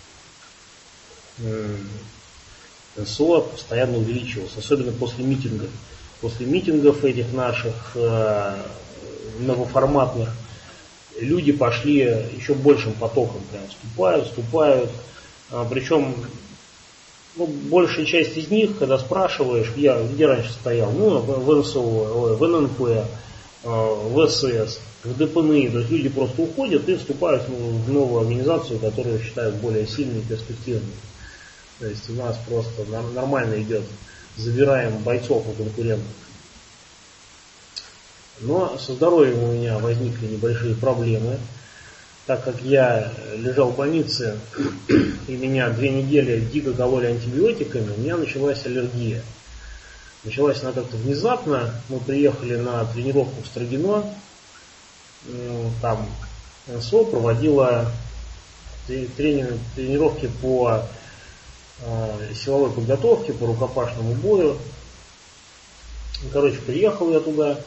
НСО постоянно увеличивалось, особенно после митингов. После митингов этих наших новоформатных люди пошли еще большим потоком, прям вступают. Причем большая часть из них, когда спрашиваешь, я где раньше стоял, в НСО, в ННП, в СС, в ДПНИ, то есть люди просто уходят и вступают в новую организацию, которую считают более сильной и перспективной. То есть у нас просто нормально идет, забираем бойцов у конкурентов. Но со здоровьем у меня возникли небольшие проблемы, так как я лежал в больнице и меня 2 недели дико кололи антибиотиками, у меня началась аллергия. Началась она как-то внезапно. Мы приехали на тренировку в Строгино. Там НСО проводила тренировки по силовой подготовке, по рукопашному бою. Приехал я туда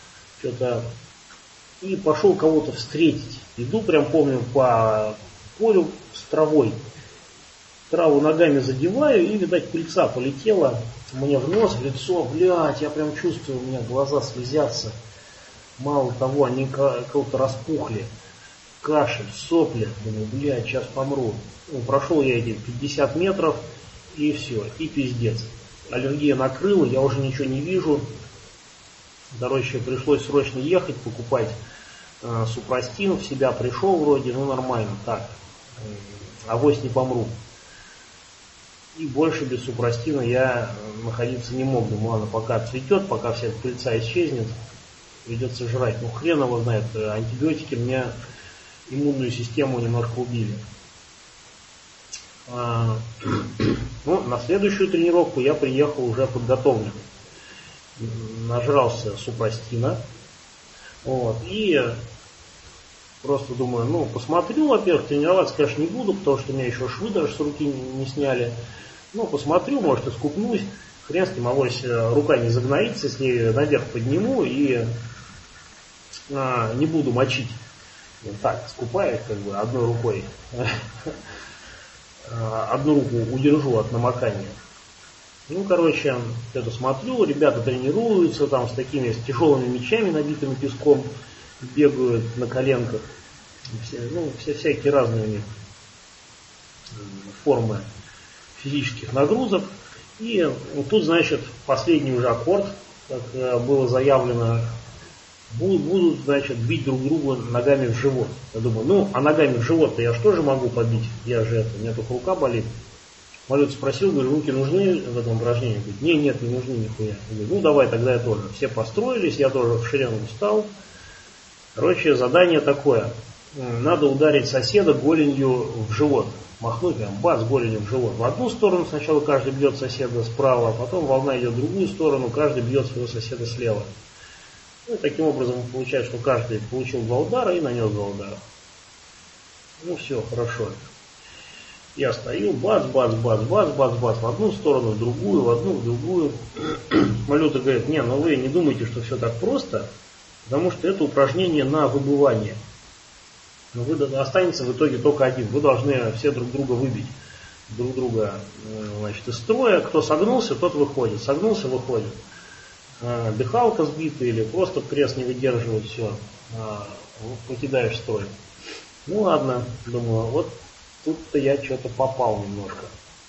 и пошел кого-то встретить. Иду, прям помню, по полю с травой. Траву ногами задеваю, и, видать, пыльца полетела мне в нос, в лицо. Я прям чувствую, у меня глаза слезятся. Мало того, они как-то распухли. Кашель, сопли. Думаю, сейчас помру. Прошел я эти 50 метров, и все, и пиздец. Аллергия накрыла, я уже ничего не вижу. Пришлось срочно ехать, покупать супрастин. В себя пришел вроде, нормально, так. Авось не помру. И больше без супрастина я находиться не мог. Думаю, ладно, пока цветет, пока вся эта пыльца исчезнет, придется жрать. Хрен его знает, антибиотики мне иммунную систему немножко убили. На следующую тренировку я приехал уже подготовленный. Нажрался супрастина. И просто думаю, посмотрю, во-первых, тренироваться, конечно, не буду, потому что у меня еще швы даже с руки не сняли. Посмотрю, может, искупнусь. Хрен с ним, авось рука не загноится, если наверх подниму и не буду мочить. Так, скупаю одной рукой. Одну руку удержу от намокания. Это смотрю, ребята тренируются там с тяжелыми мячами, набитыми песком, бегают на коленках. Всякие разные у них формы физических нагрузок. И тут, последний уже аккорд, как было заявлено, будут, бить друг друга ногами в живот. Я думаю, а ногами в живот-то я что же могу побить? У меня только рука болит. Малют спросил, говорю, руки нужны в этом упражнении? Говорит, нет, не нужны нихуя. Я говорю, давай, тогда я тоже. Все построились, я тоже в шеренгу встал. Задание такое. Надо ударить соседа голенью в живот. Махнуть прям, бац, голенью в живот. В одну сторону сначала каждый бьет соседа справа, а потом волна идет в другую сторону, каждый бьет своего соседа слева. Таким образом получается, что каждый получил 2 удара и нанес 2 удара. Все, хорошо. Я стою, бац, бац, бац, бац, бац, бац, в одну сторону, в другую, в одну, в другую. Малюта говорит, вы не думайте, что все так просто, потому что это упражнение на выбывание. Но останется в итоге только один. Вы должны все друг друга выбить. Друг друга, из строя. Кто согнулся, тот выходит. Согнулся, выходит. дыхалка сбита или просто пресс не выдерживает, все, покидаешь строй. Ну ладно, думаю, вот тут-то я что-то попал немножко.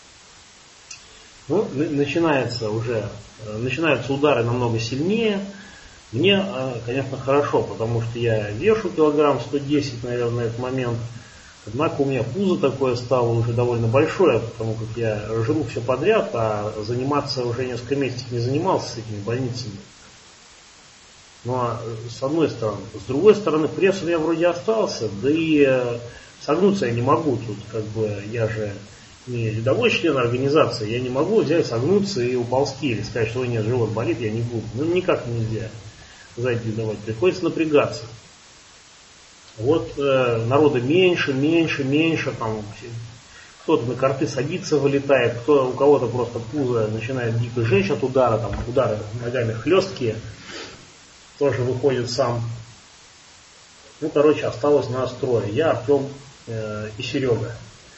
Ну, начинаются удары намного сильнее. Мне, конечно, хорошо, потому что я вешу килограмм 110, наверное, на этот момент. Однако у меня пузо такое стало уже довольно большое, потому как я жру все подряд, а заниматься уже несколько месяцев не занимался с этими больницами. Ну, а с одной стороны. С другой стороны, пресс у меня вроде остался, да и согнуться я не могу. Тут как бы я же не рядовой член организации, я не могу взять, согнуться и уползти, или сказать, что нет, живот болит, я не буду. Ну, никак нельзя сзади давать, приходится напрягаться. Вот народа меньше, там кто-то на корты садится, вылетает, у кого-то просто пузо начинает дико жечь от удара, там удары ногами хлесткие, тоже выходит сам. Ну, короче, осталось нас трое. Я, Артем и Серега.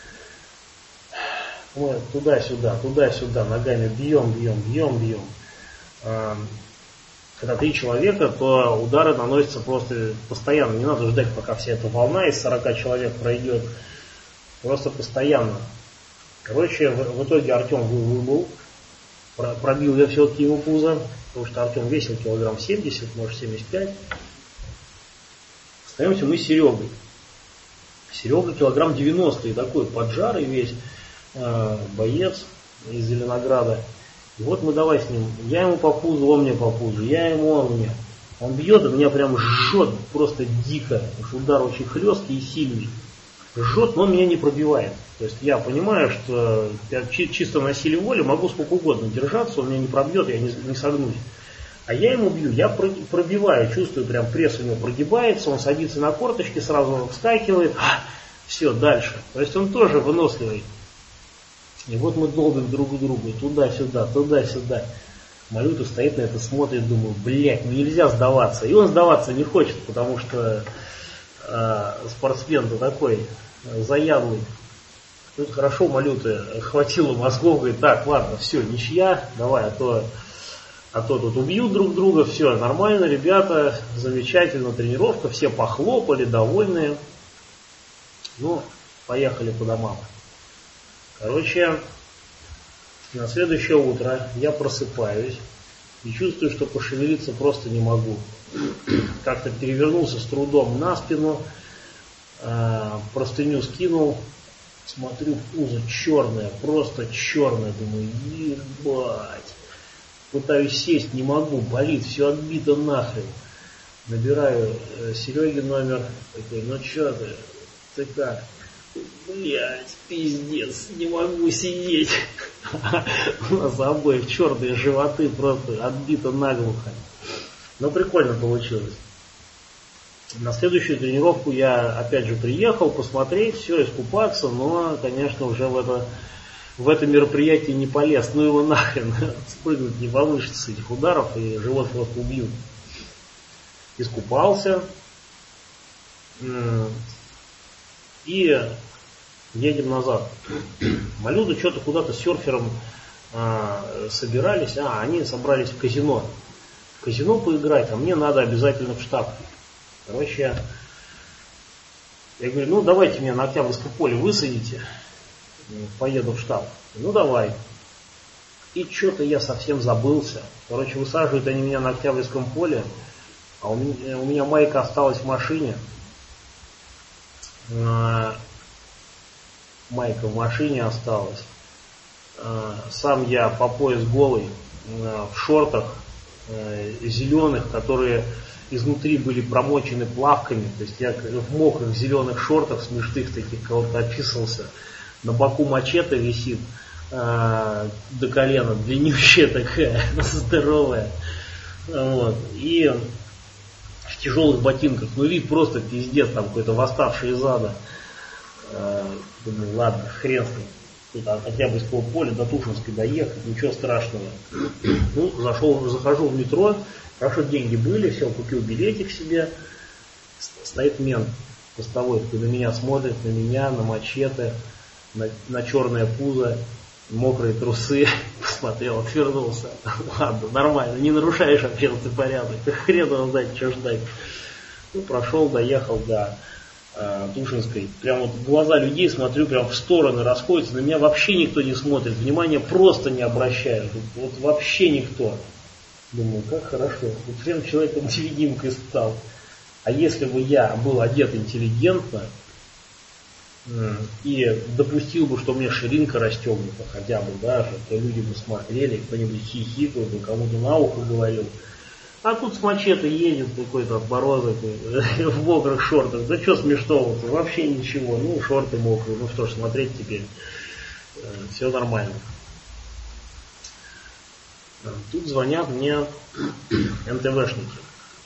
Мы туда-сюда, ногами бьем. Когда 3 человека, то удары наносятся просто постоянно. Не надо ждать, пока вся эта волна из 40 человек пройдет. Просто постоянно. Короче, в итоге Артем выбыл. Пробил я все-таки его пузо, потому что Артем весил килограмм 70, может 75. Остаемся мы с Серегой. Серега килограмм 90, и такой поджарый весь боец из Зеленограда. И вот мы давай с ним, я ему по пузу, он мне по пузу, я ему, он мне. Он бьет, и меня прям жжет просто дико, потому что удар очень хлесткий и сильный. Жжет, но он меня не пробивает. То есть я понимаю, что я чисто на силе воли могу сколько угодно держаться, он меня не пробьет, я не согнусь. А я ему бью, я пробиваю, чувствую, прям пресс у него прогибается, он садится на корточки, сразу вскакивает, все, дальше. То есть он тоже выносливый. И вот мы долбим друг другу, туда-сюда. Малюта стоит на это, смотрит, думаю, блядь, ну нельзя сдаваться. И он сдаваться не хочет, потому что спортсмен-то такой заядлый. Тут хорошо у Малюты хватило мозгов, говорит, так, ладно, все, ничья, давай, а то тут убьют друг друга, все, нормально, ребята, замечательно, тренировка, все похлопали, довольные. Ну, поехали по домам. Короче, на следующее утро я просыпаюсь и чувствую, что пошевелиться просто не могу. Как-то перевернулся с трудом на спину, простыню скинул, смотрю, пузо черное, просто черное, думаю, ебать. Пытаюсь сесть, не могу, болит, все отбито нахрен. Набираю Сереге номер, такой, ну что ты как? Блять, пиздец, не могу сидеть. У нас обоих черные животы, просто отбито наглухо. Но прикольно получилось. На следующую тренировку я опять же приехал посмотреть, все, искупаться, но, конечно, уже в это мероприятие не полез. Ну его нахрен, спрыгнуть не получится с этих ударов, и живот просто убьют. Искупался. И едем назад. Малюды что-то куда-то с серфером собирались. Они собрались в казино. В казино поиграть, а мне надо обязательно в штаб. Короче, я говорю, ну давайте меня на Октябрьское поле высадите. Поеду в штаб. Ну давай. И что-то я совсем забылся. Короче, высаживают они меня на Октябрьском поле, а у меня майка осталась в машине. Майка в машине осталась. Сам я по пояс голый, в шортах зеленых, которые изнутри были промочены плавками. То есть я в мокрых зеленых шортах смешных таких кого-то описывался. На боку мачете висит до колена, длиннющая такая, здоровая. Вот. И в тяжелых ботинках. Ну вид просто пиздец, там какой-то восставший из ада. Думаю, ладно, хрен с ним. Тут от Октябрьского поля до Тушинской доехать, ничего страшного. Ну, захожу в метро, хорошо деньги были, все, купил билетик себе. Стоит мент постовой, на меня смотрит, на меня, на мачете, на черное пузо. мокрые трусы, посмотрел, отвернулся. Ладно, нормально, не нарушаешь общественный порядок. Хрен его знает, что ждать. Ну, прошел, доехал до Тушинской. Прям вот в глаза людей смотрю, прям в стороны расходятся. На меня вообще никто не смотрит. Внимания просто не обращают. Вот вообще никто. Думаю, как хорошо. Вот прям человеком-невидимкой стал. А если бы я был одет интеллигентно и допустил бы, что у меня ширинка расстегнута хотя бы даже, то люди бы смотрели, кто-нибудь хихикал бы, кому-то на ухо говорил. А тут с мачете едет какой-то отборозок в мокрых шортах. Да что смешного-то? Вообще ничего. Ну, шорты мокрые. Ну что ж, смотреть теперь. Все нормально. Тут звонят мне НТВшники.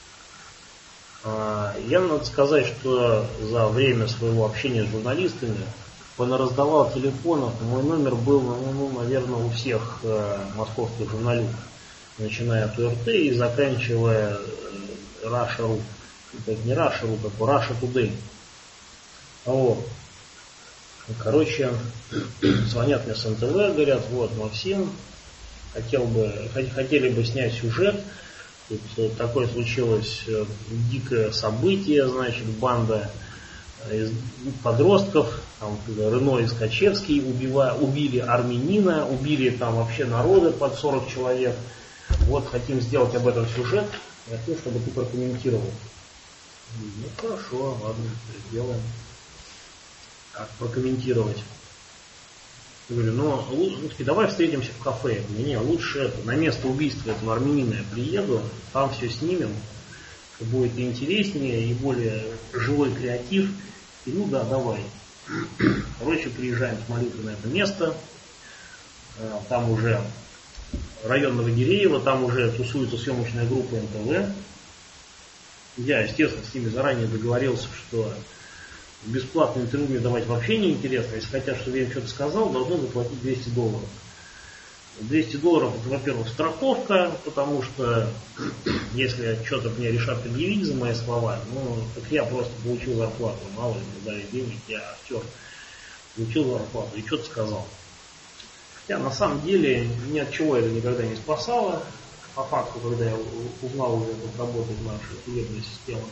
Я надо сказать, что за время своего общения с журналистами понараздавал телефонов. Мой номер был, наверное, у всех московских журналистов, начиная от УРТ и заканчивая Russia.ru. Это не Russia.ru, как Russia Today. Вот. Короче, звонят мне с НТВ, говорят, вот, Максим, хотели бы снять сюжет. Тут такое случилось дикое событие, значит, банда из подростков, там, Рено и Скачевский убили армянина, убили там вообще народа под 40 человек. Вот хотим сделать об этом сюжет, я хочу, чтобы ты прокомментировал. Ну хорошо, ладно, сделаем. Как прокомментировать? Я говорю, давай встретимся в кафе. Не, лучше на место убийства этого армянина я приеду, там все снимем, будет и интереснее, и более живой креатив. И ну да, давай. Короче, приезжаем с молитвой на это место, там уже район Новогиреево, там уже тусуется съемочная группа НТВ. Я, естественно, с ними заранее договорился, что бесплатное интервью мне давать вообще не интересно. Если хотят, чтобы я им что-то сказал, должны заплатить $200. $200 это, во-первых, страховка, потому что если что-то мне решат предъявить за мои слова, так я просто получил зарплату. Мало ли, мне дали денег, я актер. Получил зарплату и что-то сказал. Хотя на самом деле ни от чего это никогда не спасало. По факту, когда я узнал уже, как работает наша судебная система.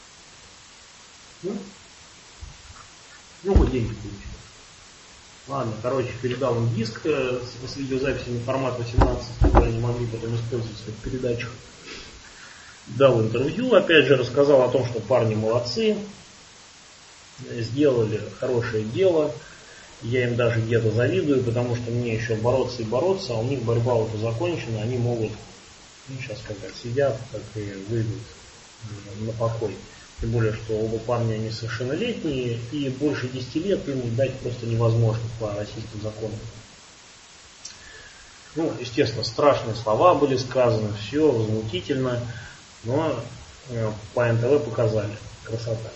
Хоть деньги получил. Ладно, короче, передал им диск с видеозаписями формат 18, которые они могли потом использовать в своих передачах. Дал интервью, опять же, рассказал о том, что парни молодцы, сделали хорошее дело. Я им даже где-то завидую, потому что мне еще бороться и бороться, а у них борьба уже закончена, они могут, сейчас как сидят, так и выйдут на покой. Тем более, что оба парня несовершеннолетние, и больше 10 лет им дать просто невозможно по российским законам. Естественно, страшные слова были сказаны, все возмутительно, но по НТВ показали. Красота.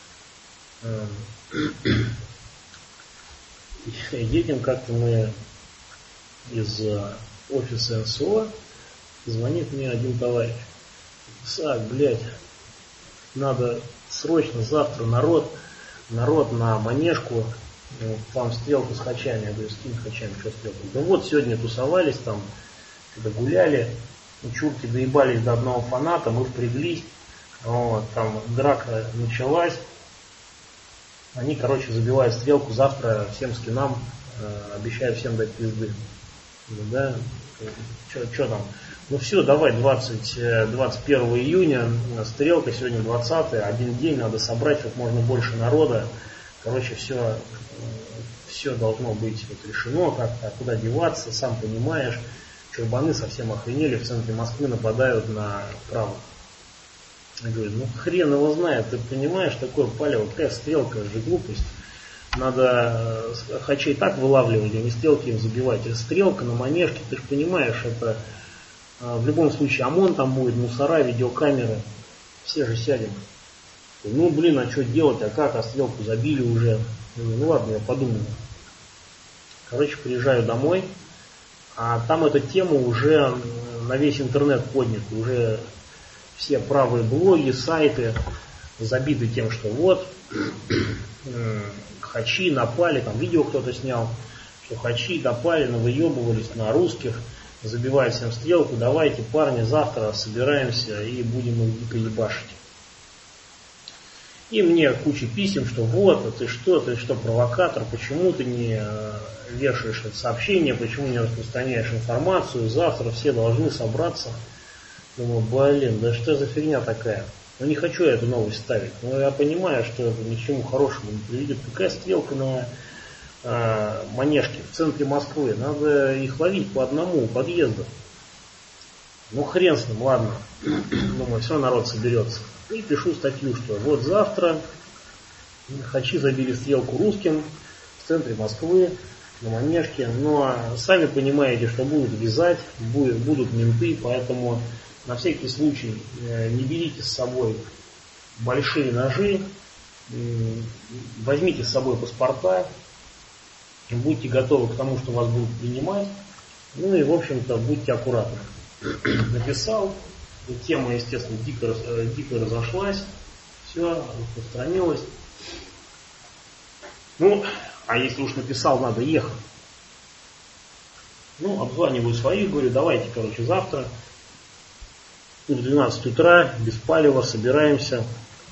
Едем как-то мы из офиса НСО, звонит мне один товарищ. Блядь, надо срочно завтра народ на Манежку, там стрелку с хачами. Я говорю, с какими хачами, что стрелку? Да вот сегодня тусовались там, когда гуляли, чурки доебались до одного фаната, мы впряглись, там драка началась. Они, короче, забивают стрелку, завтра всем скинам обещают всем дать пизды. Да? Что там? Все, давай, 21 июня, стрелка, сегодня 20, один день, надо собрать как можно больше народа. Короче, все должно быть решено, как-то, куда деваться, сам понимаешь. Чурбаны совсем охренели, в центре Москвы нападают на правых. Я говорю, хрен его знает, ты понимаешь, такое палево, какая стрелка, это же глупость. Надо хачей так вылавливать, а не стрелки им забивать. Стрелка на Манежке, ты же понимаешь, это в любом случае ОМОН там будет, мусора, видеокамеры, все же сядем. А что делать, а как, а стрелку забили уже. Я говорю, ладно, я подумаю. Короче, приезжаю домой, а там эта тема уже на весь интернет поднята, уже все правые блоги, сайты забиты тем, что вот, хачи напали, там видео кто-то снял, сухачи допали, навыебывались на русских, забивали всем стрелку, давайте, парни, завтра собираемся и будем их дико ебашить. И мне куча писем, что вот, а ты что, провокатор, почему ты не вешаешь это сообщение, почему не распространяешь информацию, завтра все должны собраться. Думаю, блин, да что за фигня такая? Ну не хочу я эту новость ставить, но я понимаю, что это ни к чему хорошему не приведет. Какая стрелка на Манежке в центре Москвы? Надо их ловить по одному у подъезда. Ну хрен с ним, ладно. Думаю, все, народ соберется. И пишу статью, что вот завтра хачи забили стрелку русским в центре Москвы, на Манежке. Но сами понимаете, что будут вязать, будут менты, поэтому на всякий случай не берите с собой большие ножи, возьмите с собой паспорта, будьте готовы к тому, что вас будут принимать, ну и в общем-то будьте аккуратны. Написал, тема, естественно, дико разошлась, все, распространилось. Ну, а если уж написал, надо ехать. Ну, обзваниваю своих, говорю, давайте, короче, завтра в 12 утра, без палева, собираемся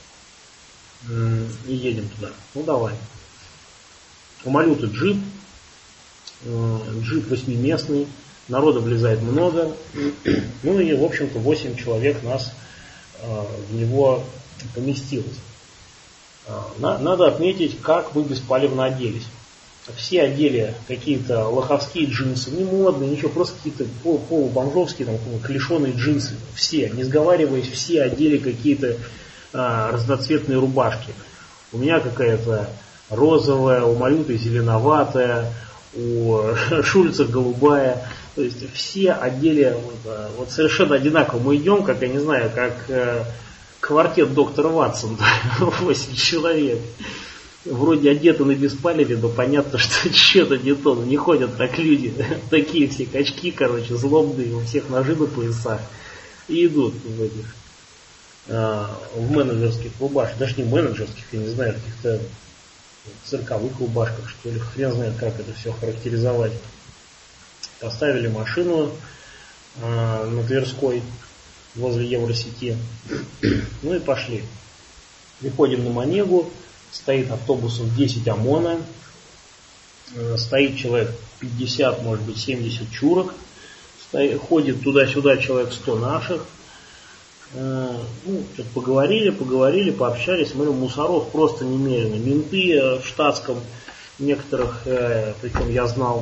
и едем туда. Ну, давай. У Малюты джип 8-местный, народа влезает много, ну и, в общем-то, 8 человек нас в него поместилось. Надо отметить, как мы беспалевно оделись. Все одели какие-то лоховские джинсы, не модные, ничего, просто какие-то полубомжовские, там, клешеные джинсы. Все, не сговариваясь, все одели какие-то разноцветные рубашки. У меня какая-то розовая, у Малюты зеленоватая, у Шульца голубая. То есть все одели вот совершенно одинаково. Мы идем, как, я не знаю, как квартет доктора Ватсон, 8 человек. Вроде одеты на беспалеве, но понятно, что что-то не то. Не ходят так люди. Такие все качки, короче, злобные, у всех ножи на поясах. И идут в этих в менеджерских рубашках. Даже не менеджерских, я не знаю, каких-то цирковых рубашках, что ли. Хрен знает, как это все характеризовать. Поставили машину на Тверской, возле Евросети. Ну и пошли. Приходим на Манегу. Стоит автобусов 10 ОМОНа, стоит человек 50, может быть 70 чурок, ходит туда-сюда человек 100 наших. Ну, что-то поговорили, пообщались. Мы мусоров просто немерено. Менты в штатском, некоторых, причем я знал.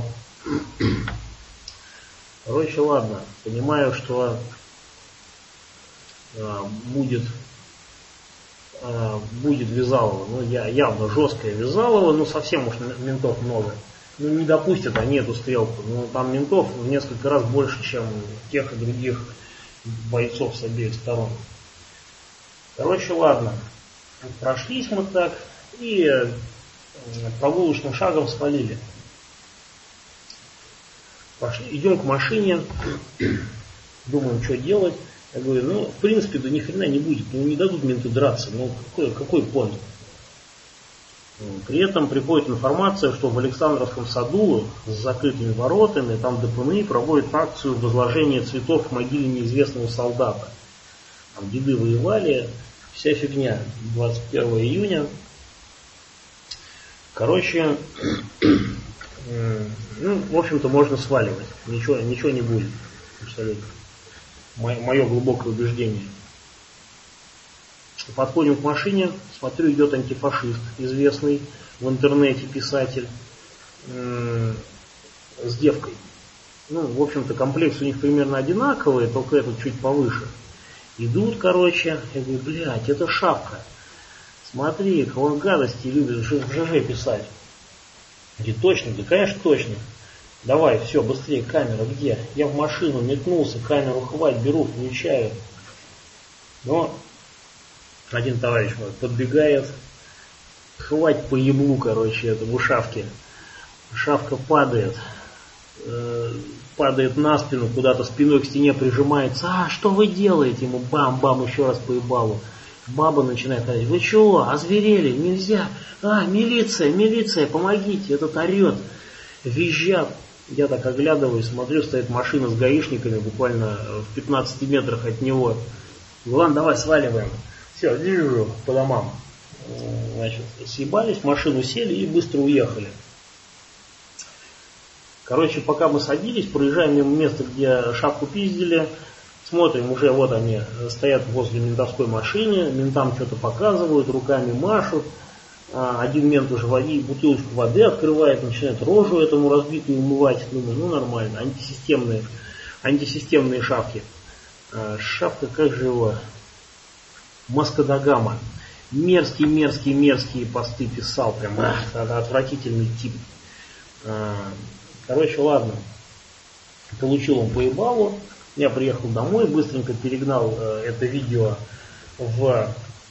Короче, ладно, понимаю, что будет вязалово. Ну, явно жесткое вязалово, но совсем уж ментов много. Ну, не допустят они эту стрелку. Ну, там ментов в несколько раз больше, чем тех и других бойцов с обеих сторон. Короче, ладно. Прошлись мы так и прогулочным шагом свалили. Пошли, идем к машине, думаем, что делать. Я говорю, ну, в принципе, да ни хрена не будет, ну, не дадут менты драться, ну, какой понт? При этом приходит информация, что в Александровском саду с закрытыми воротами, там ДПНИ проводит акцию возложения цветов в могиле неизвестного солдата. Там деды воевали, вся фигня, 21 июня. Короче, ну, в общем-то, можно сваливать, ничего не будет, абсолютно. Мое глубокое убеждение. Подходим к машине, смотрю, идет антифашист, известный в интернете писатель, с девкой. Ну, в общем-то, комплекс у них примерно одинаковый, только этот чуть повыше. Идут, короче, я говорю, блядь, это Шапка. Смотри, он гадости любит в ЖЖ писать. Говорит, точно? Да, конечно, точно. Давай, все, быстрее, камера где? Я в машину метнулся, камеру хвать, беру, включаю. Но один товарищ мой подбегает, хвать по еблу, короче, этому Шавке. Шавка падает на спину, куда-то спиной к стене прижимается. А, что вы делаете? Ему бам-бам еще раз по ебалу. Баба начинает говорить, вы чего, озверели, нельзя. А, милиция, помогите, этот орет. визжат. Я так оглядываюсь, смотрю, стоит машина с гаишниками буквально в 15 метрах от него. Ладно, давай сваливаем. Все, держу по домам. Значит, съебались, в машину сели и быстро уехали. Короче, пока мы садились, проезжаем мимо места, где шапку пиздили, смотрим, уже вот они стоят возле ментовской машины, ментам что-то показывают, руками машут. Один мент уже бутылочку воды открывает, начинает рожу этому разбитую умывать. Думаю, ну нормально, антисистемные шавки. Шавка, как же его? Маскадагама. Мерзкие посты писал, прям отвратительный тип. Короче, ладно. Получил он по ебалу. Я приехал домой, быстренько перегнал это видео в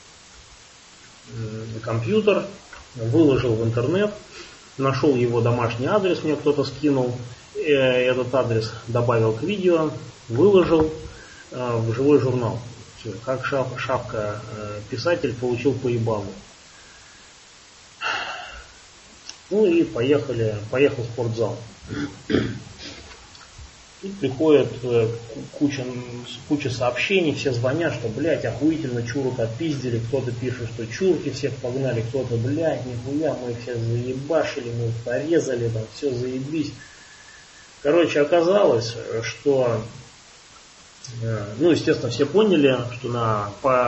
компьютер, выложил в интернет, нашел его домашний адрес, мне кто-то скинул, этот адрес добавил к видео, выложил в живой журнал. Все, как шапка писатель получил по ебалу. Ну и поехал в спортзал. И приходит куча сообщений, все звонят, что, блядь, охуительно чурок отпиздили, кто-то пишет, что чурки всех погнали, кто-то, блядь, нихуя, мы их всех заебашили, мы их порезали, там, все заебись. Короче, оказалось, что, ну, естественно, все поняли, что на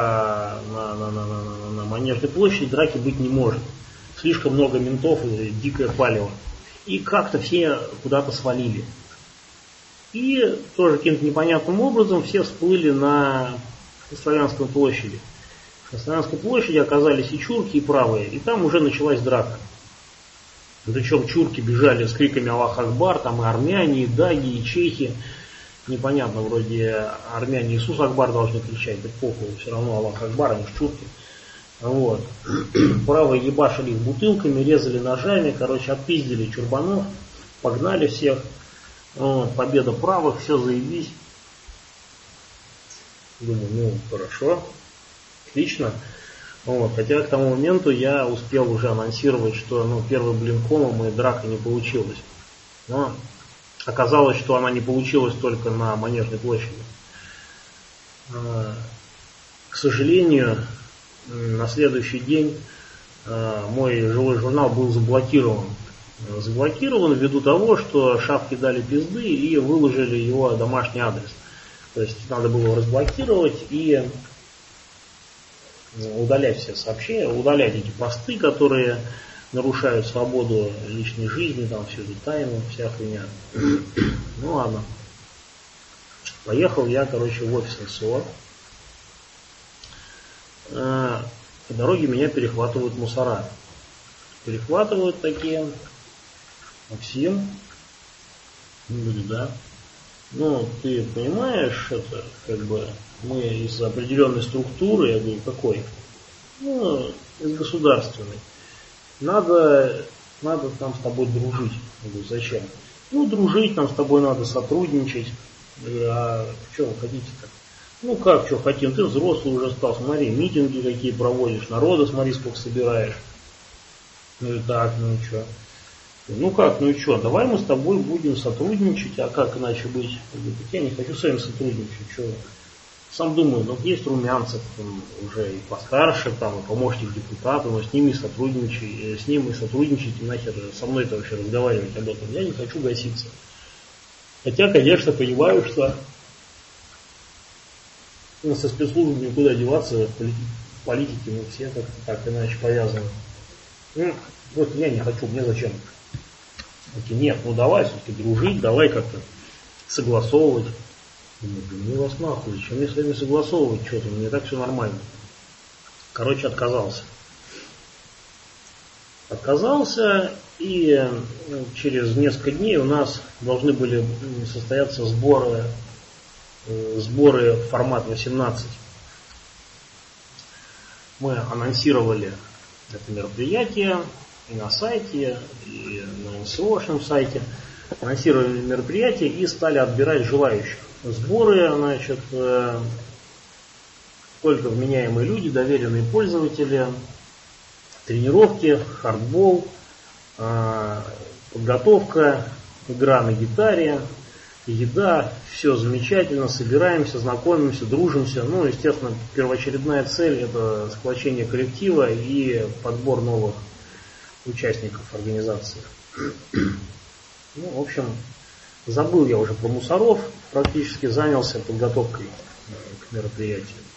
Манежной площади драки быть не может. Слишком много ментов и дикое палево. И как-то все куда-то свалили. И тоже каким-то непонятным образом все всплыли на Славянской площади. На Славянской площади оказались и чурки, и правые, и там уже началась драка. Причем чурки бежали с криками «Аллах Акбар», там и армяне, и даги, и чехи. Непонятно, вроде армяне Иисус Акбар должны кричать, да похуй, все равно Аллах Акбар, они ж чурки. Вот. Правые ебашили их бутылками, резали ножами, короче, отпиздили чурбанов, погнали всех. Вот, победа правых, все заебись. Думаю, ну хорошо, отлично. Вот, хотя к тому моменту я успел уже анонсировать, что первый блин комом и драка не получилась. Но оказалось, что она не получилась только на Манежной площади. К сожалению, на следующий день мой живой журнал был заблокирован. Заблокирован ввиду того, что шавки дали пизды и выложили его домашний адрес. То есть надо было разблокировать и удалять все сообщения, удалять эти посты, которые нарушают свободу личной жизни, там всю эту тайну, вся хуйня. Ну ладно. Поехал я, короче, в офис НСО. По дороге меня перехватывают мусора. Перехватывают такие. Максим, да. Ну, ты понимаешь, это как бы мы из определенной структуры, я говорю, какой? Ну, из государственной. Надо там с тобой дружить. Я говорю, зачем? Ну, дружить, нам с тобой надо сотрудничать. Я говорю, а что вы хотите-то? Ну как, что хотим, ты взрослый уже стал, смотри, митинги какие проводишь, народа смотри, сколько собираешь. Ну и так, ну и что? Ну как, ну и что, давай мы с тобой будем сотрудничать, а как иначе быть? Я говорю, я не хочу с вами сотрудничать, что? Сам думаю, ну есть Румянцев, там, уже и постарше, там, и помощник депутата, но с ними сотрудничать, нахер со мной-то вообще разговаривать об этом. Я не хочу гаситься. Хотя, конечно, понимаю, что со спецслужбами никуда деваться, политики мы все как-то так иначе повязаны. Ну, просто я не хочу, мне зачем? Нет, ну давай все-таки дружить, давай как-то согласовывать. Ну вас нахуй, зачем мне с вами согласовывать что-то, мне так все нормально. Короче, отказался. И через несколько дней у нас должны были состояться сборы формат 18. Мы анонсировали это мероприятие и на сайте, и на НСОшном сайте. Анонсировали мероприятие и стали отбирать желающих. Сборы, значит, только вменяемые люди, доверенные пользователи, тренировки, хардбол, подготовка, игра на гитаре, еда, все замечательно, собираемся, знакомимся, дружимся. Ну, естественно, первоочередная цель – это сплочение коллектива и подбор новых участников организации. Ну, в общем, забыл я уже про мусоров, практически занялся подготовкой к мероприятию.